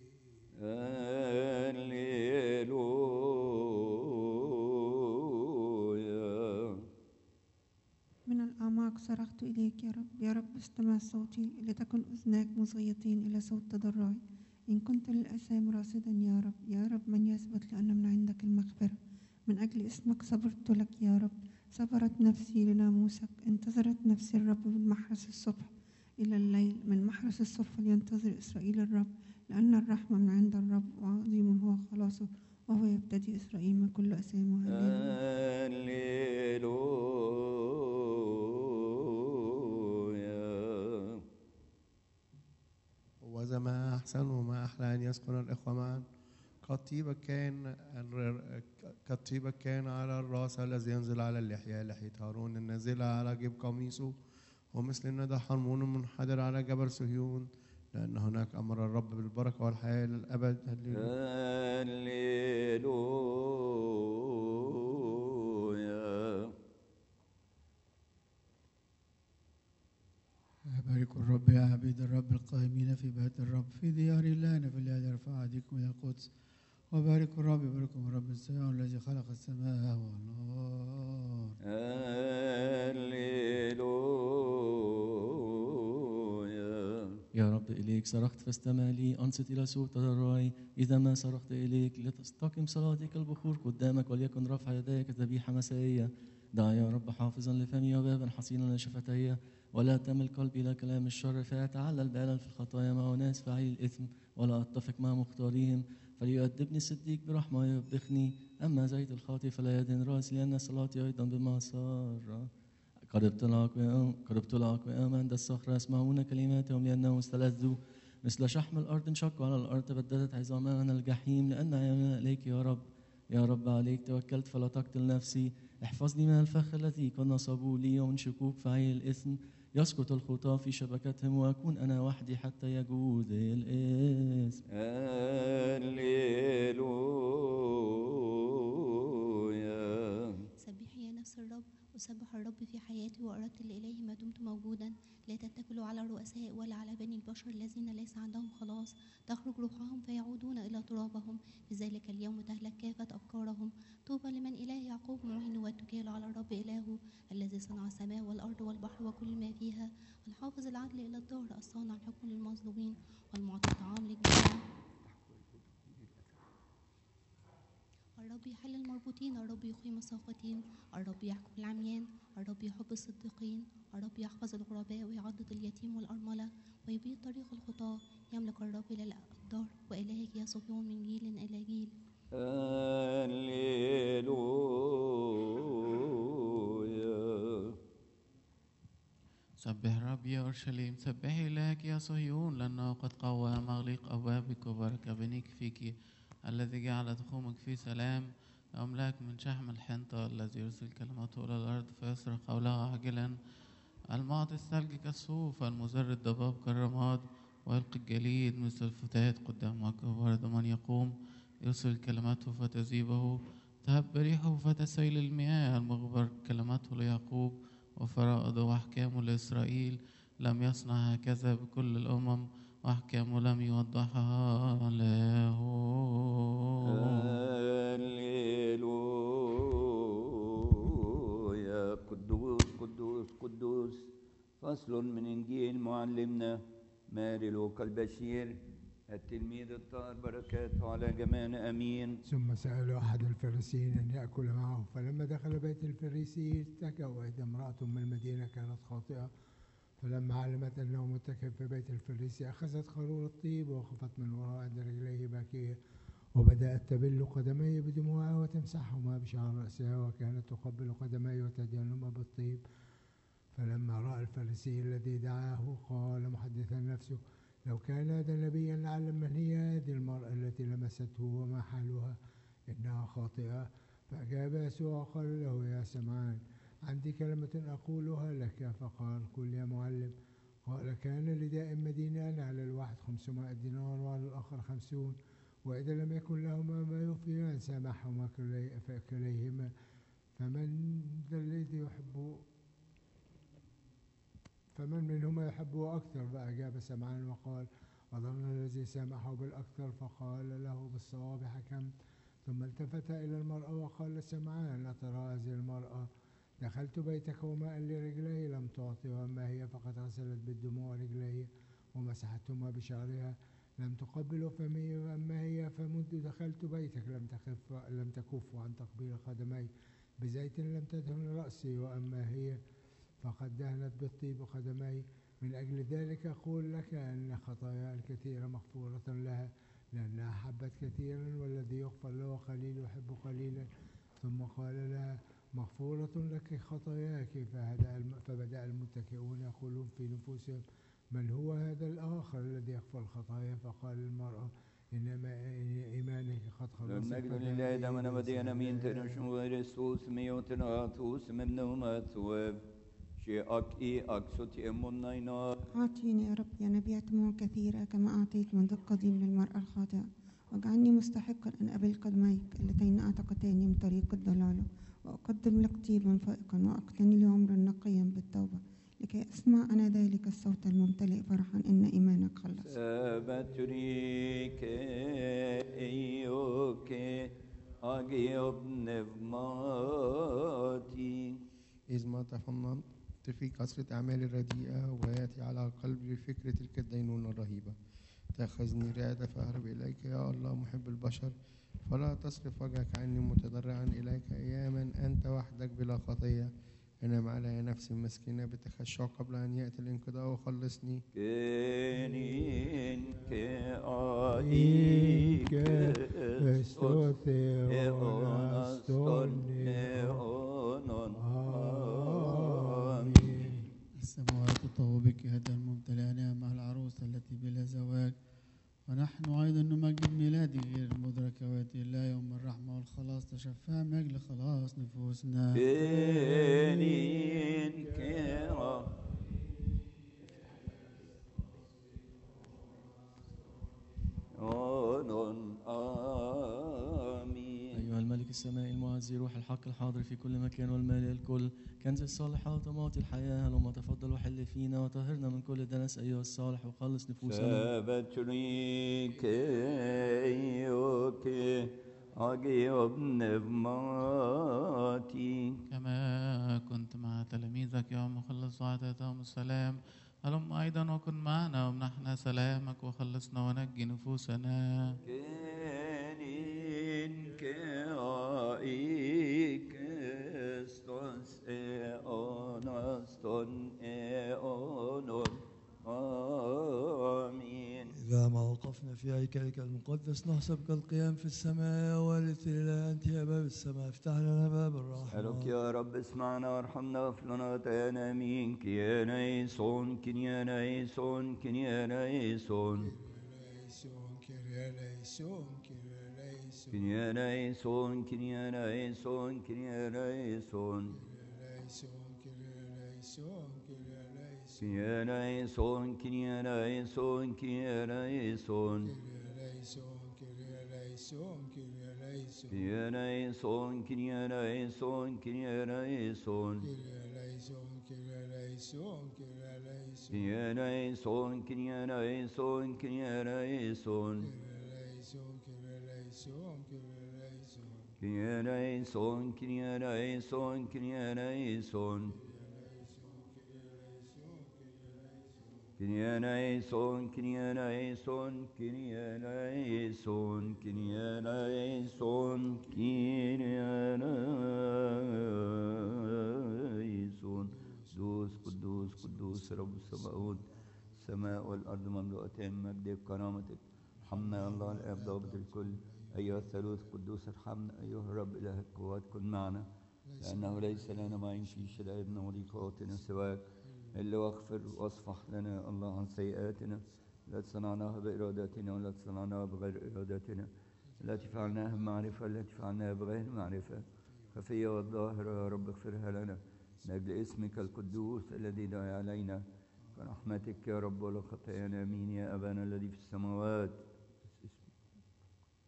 هللويا. من الأعماق صرخت إليك يا رب، يا رب استمع صوتي، لتكن أذناك مصغيتين إلى صوت تضرعي. إن كنت للأثام راصدا يا رب، يا رب من يثبت لأن من عندك المغفرة. من أجل اسمك صبرت لك يا رب، صبرت نفسي لناموسك. انتظرت نفسي الرب من محرس الصبح إلى الليل، من محرس الصبح لينتظر إسرائيل الرب، لأن الرحمة من عند الرب وعظيم هو خلاصه، وهو يبتدي إسرائيل من كل أثامه. هللويا. وذا ما أحسن وما أحلى أن يسكن الإخوة معا. قد طيبك كان قد طيبك كان على الرأس الذي ينزل على اللحية، لحية هارون النازلة على جيب قميصه، ومثل الندى حرمون منحدر على جبل صهيون، لأن هناك أمر الرب بالبركة والحياة للأبد. هللويا. باركوا الرب يا عبيد الرب القائمين في بيت الرب في ديار الله نفل يرفع أيديكم إلى القدس. وباركوا الرب، يبارككم الرب السماء الذي خلق السماء والأرض. هللويا. يا رب إليك صرخت فاستمع لي، أنصت إلى صوت تضرعي. إذا ما صرخت إليك لتستقم صلاتي كالبخور قدامك، وليكن رفع يديك ذبيحة مسائية. دع يا رب حافظا لفمي وبابا حصينا لشفتي، ولا تمل قلبي إلى كلام الشر، فيتعلل بعلا في الخطايا مع أناس فاعلي الإثم، ولا أتفق مع مختاريهم. فليؤدبني الصديق برحمة ويوبخني، أما زيت الخاطئ فلا يدهن رأسي، لأن صلاتي أيضا بمعصرة. قد ابتلعك قد ابتلعك وأم عند الصخرة، يسمعون كلماتهم لأنهم استلذوا. مثل شحم الأرض انشقوا على الأرض، تبددت عظامها عن الجحيم، لأن عيوننا إليك يا رب. يا رب عليك توكلت فلا تقتل نفسي. احفظني من الفخ الذي قد نصبوا لي، ومن شكوك فعيل الإثم. يسقط الخطاة في شبكتهم، وأكون أنا وحدي حتى يجود الإثم. هللويا. سبحي يا نفس الرب، أسبح الرب في حياتي وأرتل إليه ما دمت موجودا. لا تتكلوا على الرؤساء ولا على بني البشر الذين ليس عندهم خلاص، تخرج روحهم فيعودون إلى ترابهم. في ذلك اليوم تهلك كافة أفكارهم. طوبى لمن إله يعقوب معين واتكال على الرب إلهه، الذي صنع السماء والأرض والبحر وكل ما فيها، الحافظ العدل إلى الدهر، الصانع الحكم للمظلومين والمعطي الطعام للجياع. الرب يحل المربوطين، الرب يقيم الساقطين، الرب يحكم العميان، الرب يحب الصديقين، الرب يحفظ الغرباء ويعضد اليتيم والأرملة، ويبيد طريق الخطاة. يملك الرب إلى الدهر، وإلهك يا صهيون من جيل إلى جيل. هللويا. سبح الرب يا أورشليم، سبحي إلهك يا صهيون، لأنه قد قوى مغلق أبوابك وبارك بنيك فيك، الذي جعل تخومك في سلام. أملاك من شحم الحنطة، الذي يرسل كلمته إلى الأرض فيصرخ قولها عاجلا. المعطي الثلج كالصوف، المزر الضباب كالرماد، ويلقي الجليد مثل الفتات قدام وجهه. برد من يقوم يرسل كلمته فتذيبه، تهب ريحه فتسيل المياه. المغبر كلمته ليعقوب، وفرائضه وأحكامه لإسرائيل. لم يصنع هكذا بكل الأمم، وأحكامه لم يوضحها له. هللويا. قدوس قدوس قدوس. فصل من إنجيل معلمنا ماري لوقا البشير التلميذ الطاهر، بركاته على جميعنا امين. ثم سأل أحد الفريسيين أن يأكل معه، فلما دخل بيت الفريسي اتكأ، وإذا امرأة من المدينة كانت خاطئة، فلما علمت أنه متكئ في بيت الفريسي أخذت خروط الطيب ووقفت من وراء عند رجليه باكية، وبدأت تبل قدميه بدموعها وتمسحهما بشعر رأسها، وكانت تقبل قدميه وتدهنهما بالطيب. فلما رأى الفريسي الذي دعاه قال محدثا نفسه، لو كان هذا نبيا لعلم من هي هذه المرأة التي لمسته وما حالها، إنها خاطئة. فأجاب يسوع قال له، يا سمعان، عندي كلمة أقولها لك. فقال، قل يا معلم. قال، كان لدائم مدينان، على الواحد خمسمائة دينار وعلى الآخر خمسون، وإذا لم يكن لهما ما يوفيان سامحهما كلي- فكليهما. فمن ذا الذي يحب فمن منهما يحبه أكثر؟ فأجاب سمعان وقال: أظن الذي سامحه بالأكثر. فقال له: بالصواب حكمت. ثم التفت إلى المرأة وقال لسمعان: أترى هذه المرأة؟ دخلت بيتك وماء لرجلي لم تعطها، أما هي فقد غسلت بالدموع رجلي ومسحتهما بشعرها، لم تقبل فمي. وأما هي فمنذ دخلت بيتك لم تخف لم تكف عن تقبيل قدمي، بزيت لم تدهن رأسي. وأما هي فقد دهنت بالطيب قدمي. من أجل ذلك أقول لك أن خطاياها الكثيرة مغفورة لها، لأنها أحبت كثيرا، والذي يغفر له قليل يحب قليلا. ثم قال لها: مغفورة لك خطاياك. فبدأ المتكئون يقولون في نفوسهم: من هو هذا الآخر الذي يغفر الخطايا؟ فقال المرأة: إنما إيمانك قد خلصك. المجد لله دمنا مدينا مين تنشم رسوس ميوتناتوس من نومات وب شيء إي أكسوت إمونينا. أعطيني يا رب يا نبيع دموع كثيرة كما أعطيت منذ القديم للمرأة الخاطئة، واجعلني مستحقا أن أقبل قدميك اللتين أعتقتاني من طريق الضلالة، وأقدم لك طيبا فائقا، وأقتني لعمرا نقيا بالتوبة، لكي أسمع أنا ذلك الصوت الممتلئ فرحا إن إيمانك خلص. سبتريك إيوك أجيب نفماتي. إذ ما تفننت في كثرة أعمال الرديئة، ويأتي على قلبي فكرة تلك الدينونة الرهيبة، تأخذني رعدة فأهرب إليك يا الله محب البشر، فلا تصرف وجهك عني متضرعا إليك أياما أنت وحدك بلا خطية. أنام علي نفسي مسكينة بتخشع قبل أن يأتي الانقضاء وخلصني. كينين كأيك استوت إيونستون إيونون. آمين. السماوات تطوب بك هدى الممتلئ نعمة العروس التي بلا زواج، ونحن أيضا نمجد ميلادي غير المدرك، ويأتي الله يوم الرحمة والخلاص، تشفع من أجل خلاص نفوسنا. كينين كأ آمين. أيها الملك السمائي المعزي روح الحق الحاضر في كل مكان والمالئ الكل، كنز الصالحات ومعطي الحياة، هلما تفضل وحل فينا وطهرنا من كل دنس أيها الصالح وخلص نفوسنا. سبتريك أيوك أجيب نفماتي. كما كنت مع تلاميذك يوم مخلص وأعطيتهم السلام، هلم أيضا وكن معنا ومنحنا سلامك وخلصنا ونجي نفوسنا. كينين كأيك استوس إيونستون إيونون. آمين. إذا ما وقفنا في هيكلك المقدس نحسبك القيام في السماء، والث إلى أنت يا باب السماء، افتح لنا باب الرحمة. أسألك يا رب اسمعنا وارحمنا واغفر لنا خطايانا. آمين. كيانيسون كنيانيسون كنيانيسون كرياليسون كرياليسون كنيانيسون كنيانيسون كنيانيسون كرياليسون كنيانيسون كرياليسون كنيانيسون كنيانيسون كرياليسون كرياليسون كنيانيسون كنيانيسون كرياليسون كرياليسون كنيانيسون كنيانيسون كنيانيسون كنيانيسون كنيانيسون كنيانيسون كنيانيسون كنيانيسون كنيانيسون كنيانيسون كنيانيسون. قدوس قدوس قدوس رب السماوات، السماء والأرض مملوءتان من مجدك وكرامتك. ارحمنا يا الله الآب ضابط الكل، أيها الثالوث القدوس ارحمنا. أيها الرب إله القوات كن معنا، لأنه ليس لنا معين في شدائدنا وضيقاتنا سواك، إلا واغفر واصفح لنا الله عن سيئاتنا التي صنعناها بإرادتنا والتي صنعناها بغير إرادتنا، التي فعلناها بمعرفة التي فعلناها بغير معرفة، خفية والظاهرة يا رب اغفرها لنا من أجل اسمك القدوس الذي دعا علينا، برحمتك يا رب ولا خطايانا. آمين. يا أبانا الذي في السماوات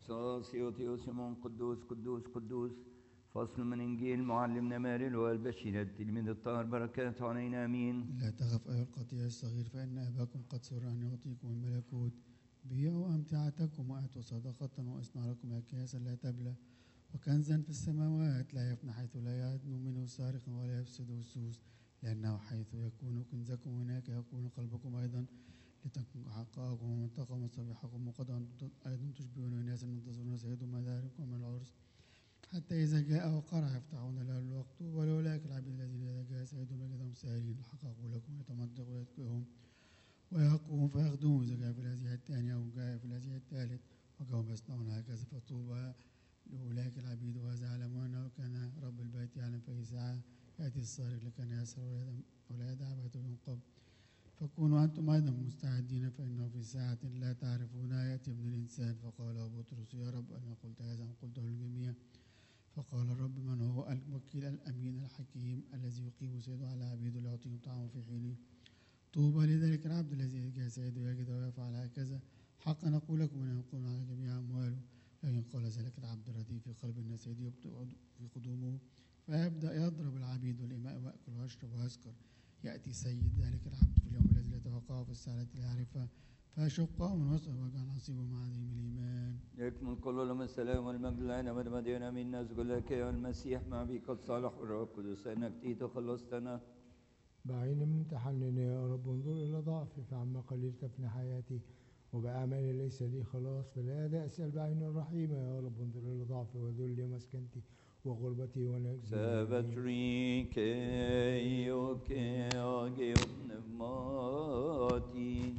سيوتيو سيمون قدوس قدوس قدوس. فصل من إنجيل معلمنا ماري والبشير التلميذ الطاهر بركاته علينا آمين. لا تخف أيها القطيع الصغير فإن أباكم قد سر أن يعطيكم الملكوت. بيعوا أمتعتكم وأعطوا صدقة واصنعوا لكم أكياسا لا تبلى وكنزا في السماوات لا يفنى حيث لا يدنو منه سارق ولا يفسد السوس، لأنه حيث يكون كنزكم هناك يكون قلبكم أيضا. لتكن حقائكم ومنطقة مصابيحكم وقد أنتم أيضا تشبهون الناس ينتظرون سيدهم مداركم من العرس حتى إذا جاء وقرع يفتحون له الوقت. ولولاك العبيد الذين إذا جاء سيدهم يجدهم سائلين الحق أقول لكم يتمنطق ويتكئهم ويقوم فيخدموا إذا جاء في الهزيع الثاني أو جاء في الهزيع الثالث وجاءوا يصنعون هكذا. فطوبى لأولاك العبيد وهذا يعلمون أنه كان رب البيت يعلم في أي ساعة يأتي السارق لكان يسر ولا يدع بيته ينقب. فكونوا أنتم أيضا مستعدين فإنه في ساعة لا تعرفونها يأتي ابن الإنسان. فقال بطرس يا رب أنا قلت هذا أم قلته للجميع؟ فقال الرب من هو الوكيل الأمين الحكيم الذي يقيم سيده على عبيده ليعطيهم طعامه في حينه. طوبى لذلك العبد الذي جاء سيده يجد ويفعل هكذا. حقا أقول لكم أن ينقلون على جميع أمواله. لكن قال ذلك العبد الرديء في قلب أن سيده يبطئ في قدومه فيبدأ يضرب العبيد والإماء ويأكل ويشرب ويسكر. يأتي سيد ذلك العبد في اليوم الذي لا يتوقعه في الساعة التي لا يعرفها فيشقه من وسط ويجعل نصيبه مع عديم الإيمان. يكمل كل لهم السلام والمجد لنا مدمدنا من الناس لك يا المسيح مع بك قد صالح الروح القدس انك تيت وخلصتنا. بعين امتحنني يا رب انظر الى ضعفي فعما قليل تفنى حياتي وبأعمالي ليس لي خلاص. فلا أسأل بعين الرحيمة يا رب انظر الى ضعفي وذلي مسكنتي وغربتي ونجزي. سبتريك يوكي أجي ونفماتي.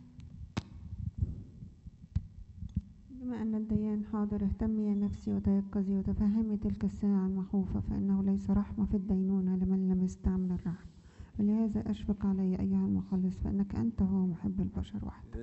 بما أن الديان حاضر اهتمي يا نفسي وتيقظي وتفهمي تلك الساعة المخوفة فإنه ليس رحمة في الدينونة لمن لم يستعمل الرحمة. ولهذا أشفق علي أيها المخلص فإنك أنت هو محب البشر وحده.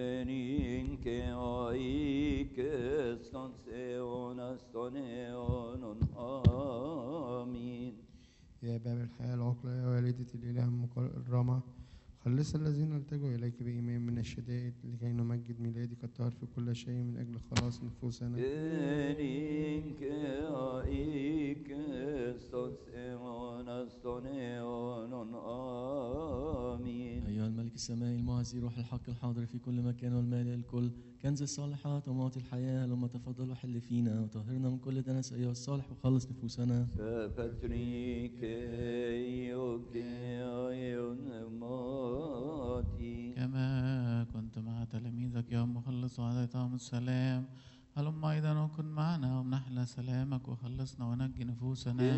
آمين. يا باب الحياة العقلة يا والدة الإله المكرمة خلص الذين التجوا إليك بإيمان من الشدائد لكي نمجد ميلادك الطاهر في كل شيء من أجل خلاص نفوسنا. آمين. أيها الملك السمائي المعزي روح الحق الحاضر في كل مكان والمال الكل كنز الصالحات ومعطي الحياة لما تفضل وحل فينا وطهرنا من كل دنس أيها الصالح وخلص نفوسنا. كما كنت مع تلاميذك يا مخلص وأعطيتهم السلام هلم أيضا وكن معنا ومنحل سلامك وخلصنا ونجي نفوسنا.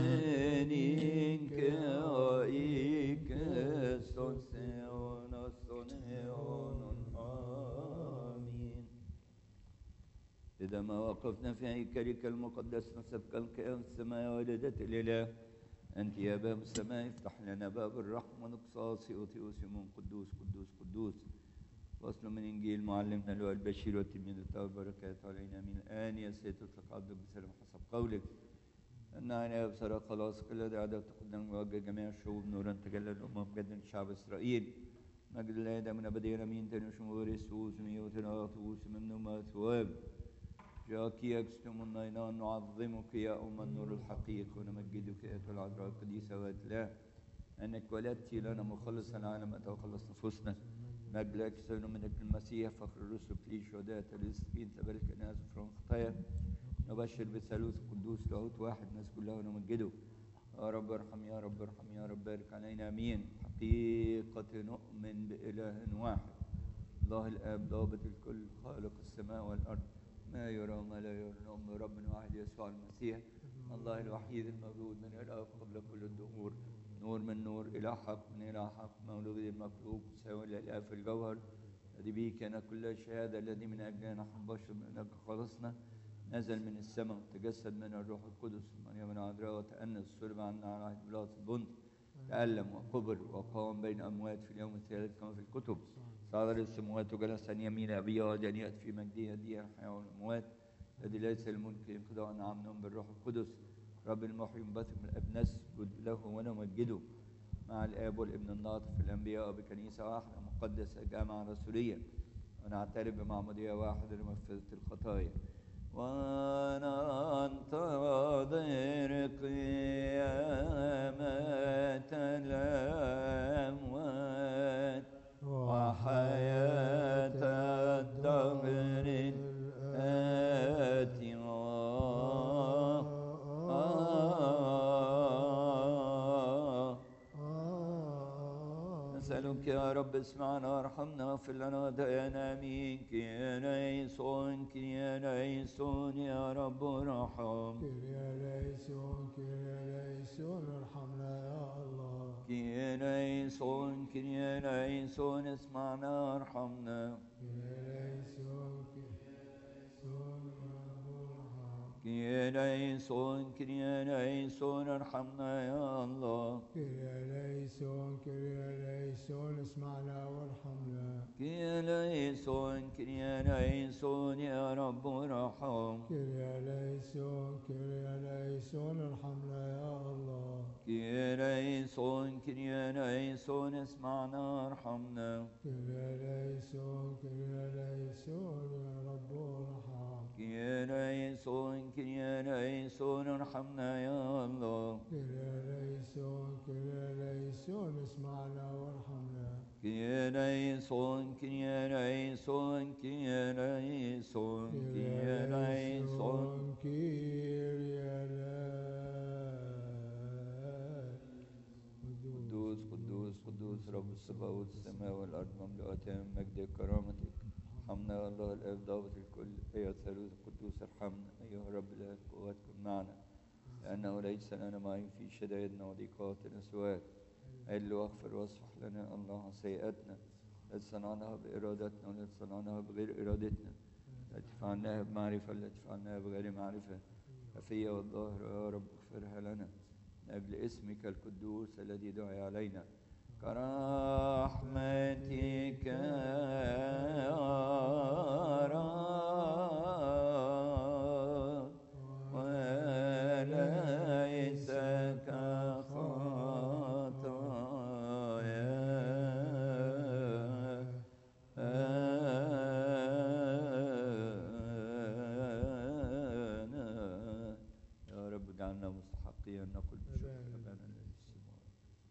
إذا ما وقفنا في هيكلك المقدس نسبك القيام السماء والدة الإله أنت يا باب السماء افتح لنا باب الرحمة ونقصاص أوتيوس من قدوس قدوس قدوس. فصل من إنجيل معلمنا لو البشير والتلميذ الطاهر بركات علينا من الآن يا سيد اطلق عبدك بسلام حسب قولك أن عيني أبصر خلاص كل دعاء تقدم وجه جميع الشعوب نورا تجلى الأمم جدا شعب إسرائيل. مجد الله دائما أبديا أمين تنشمور يسوس ميوتنا طوس ممنوما ثواب جاكي يكستم النينان نعظمك يا أم النور الحقيق ونمجدك يا العذراء القديسة واتلا أنك ولدت لنا مخلص العالم أتى وخلص نفوسنا. مجد لك سيدنا منك المسيح فخر الرسل كلي شهداء تلسكين تبارك الناس وفرون خطايا نبشر بثالوث قدوس لاهوت واحد الناس كلها ونمجده. يا رب ارحم يا رب ارحم يا رب بارك علينا امين. حقيقة نؤمن بإله واحد الله الآب ضابط الكل خالق السماء والأرض ما يرى وما لا يرى. نؤمن بربنا واحد يسوع المسيح الله الوحيد المولود من الآب قبل كل الدهور نور من نور إلى حق من إلى حق مولود المخلوق مساوي للآب في الجوهر الذي به كان كل شهادة الذي من أجلنا نحن بشر من أجل خلصنا نزل من السماء وتجسد من الروح القدس مريم العذراء وتأنس صلب عنا على عهد بلاط البنط تألم وقبر وقام بين أموات في اليوم الثالث كما في الكتب صعد للسماوات وجلس عن يمين أبيه ودانيات في مجده هدية الحياة والأموات الذي ليس الملك انقضاء نعم بالروح القدس رب المحيي بث من الأب نسجد له ونمجده مع الآب والابن الناطق في الأنبياء بكنيسة واحدة مقدسة جامعة رسولية ونعترف بمعمودية واحدة لمغفرة الخطايا وننتظر قيامة الأموات وحياة الدهر الآتي. نسألك يا رب اسمعنا وارحمنا واغفر لنا ودائنا آمين. كي ليسون كي ليسون يا رب ارحم. كيريا ليسون كيريا ليسون ارحمنا يا الله. كي ليسون كي ليسون اسمعنا وارحمنا. كيريا ليسون كيريا ليسون يا رب ارحم. كي ليسون كي ليسون ارحمنا يا الله. كيريا ليسون كيريا ليسون اسمعنا وارحمنا. كي ليسون كي ليسون يا رب ارحم. كيريا ليسون كيريا ليسون ارحمنا يا الله. كي ليسون كي ليسون اسمعنا وارحمنا. كيريا ليسون كيريا ليسون يا رب ارحم. كي ليسون كي ليسون ارحمنا يا الله. كيريا ليسون كيريا ليسون اسمعنا وارحمنا. كي ليسون كي ليسون كي ليسون كي ليسون. كيريا قدوس قدوس قدوس رب السماوات والسماء والأرض مملوءتان من مجد كرامتك. ارحمنا يا الله الآب ضابط الكل. أيها الثالوث القدوس ارحمنا. أيها الرب لا قوات كن معنا لأنه ليس لنا معين في شدائدنا وضيقاتنا سواك. عل واغفر واصفح لنا الله سيئاتنا التي صنعناها بإرادتنا والتي صنعناها بغير إرادتنا، التي فعلناها بمعرفة التي فعلناها بغير معرفة، الخفية والظاهرة يا رب اغفرها لنا من أجل اسمك القدوس الذي دعي علينا. كرحمتك يا رب وليس اجعلنا مستحقين أن نقول بشكر أبانا الذي في السماوات.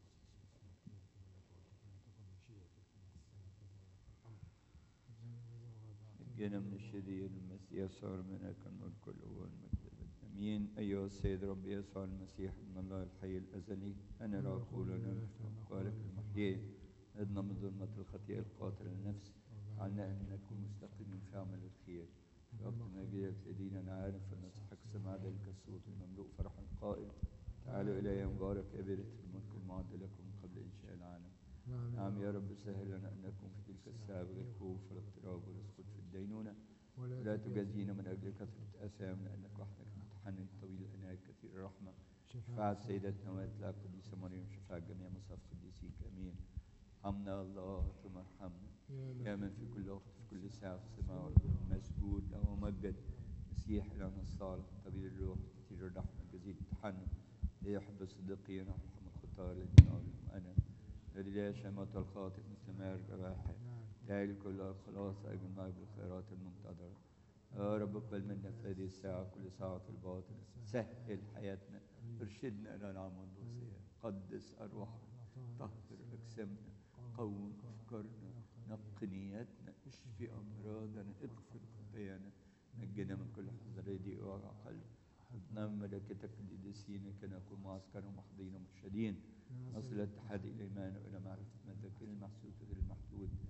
نجينا من الشرير المسيح يسوع منك الملك والقوة والمجد آمين. أيها السيد رب يسوع المسيح ابن الله الحي الأزلي، أنا لا أقول أنا أقوالك المحيي، أدنى من ظلمة الخطيئة القاتلة النفس، عنا أن نكون مستقيمين في عمل الخير. في وقت ما جاءت لدينا نعلم فلنضحك سمع ذلك الصوت المملوء فرحا قائل: تعالوا إلي مبارك أبرة الملك المعد لكم من قبل إنشاء العالم. نعم يا رب سهل لنا أن نكون في تلك الساعة بغير خوف ولا اضطراب ولا سقوط في الدينونة، ولا تجازينا من أجل كثرة آثام، لأنك وحدك متحنن طويل العناية كثير الرحمة. شفاعة سيدتنا وإطلاق القديسة مريم، شفاعة جميع مصاف قديسيك آمين. ارحمنا الله ثم ارحمنا يا من في كل وقت في كل ساعة في السماء والأرض مسجود له ومجد. مسيح لنا الصالح طبيب الروح كثير الرحمة جزيل التحنن، ليحب الصديقين ويرحم الخطاة الذين أولهم أنا، الذي لا شمات الخاطئ مثل ماء الرواحة، داعي لكل الخلاص أجل معي بالخيرات المنتظرة. يا رب اقبل منا في هذه الساعة كل ساعة الباطل، سهل حياتنا، ارشدنا إلى العمل والوصية، قدس أرواحنا، طهر أجسامنا، قوم أفكارنا، نق نياتنا، اشفي أمراضنا، اغفر خطايانا، نجنا من كل حزن رديء ووجع قلب. نعم ملائكتك القديسين كي نكون معسكرا محضين ومرشدين، نصل الاتحاد إلى الإيمان وإلى معرفة ما ذاك المحسوس غير المحدود،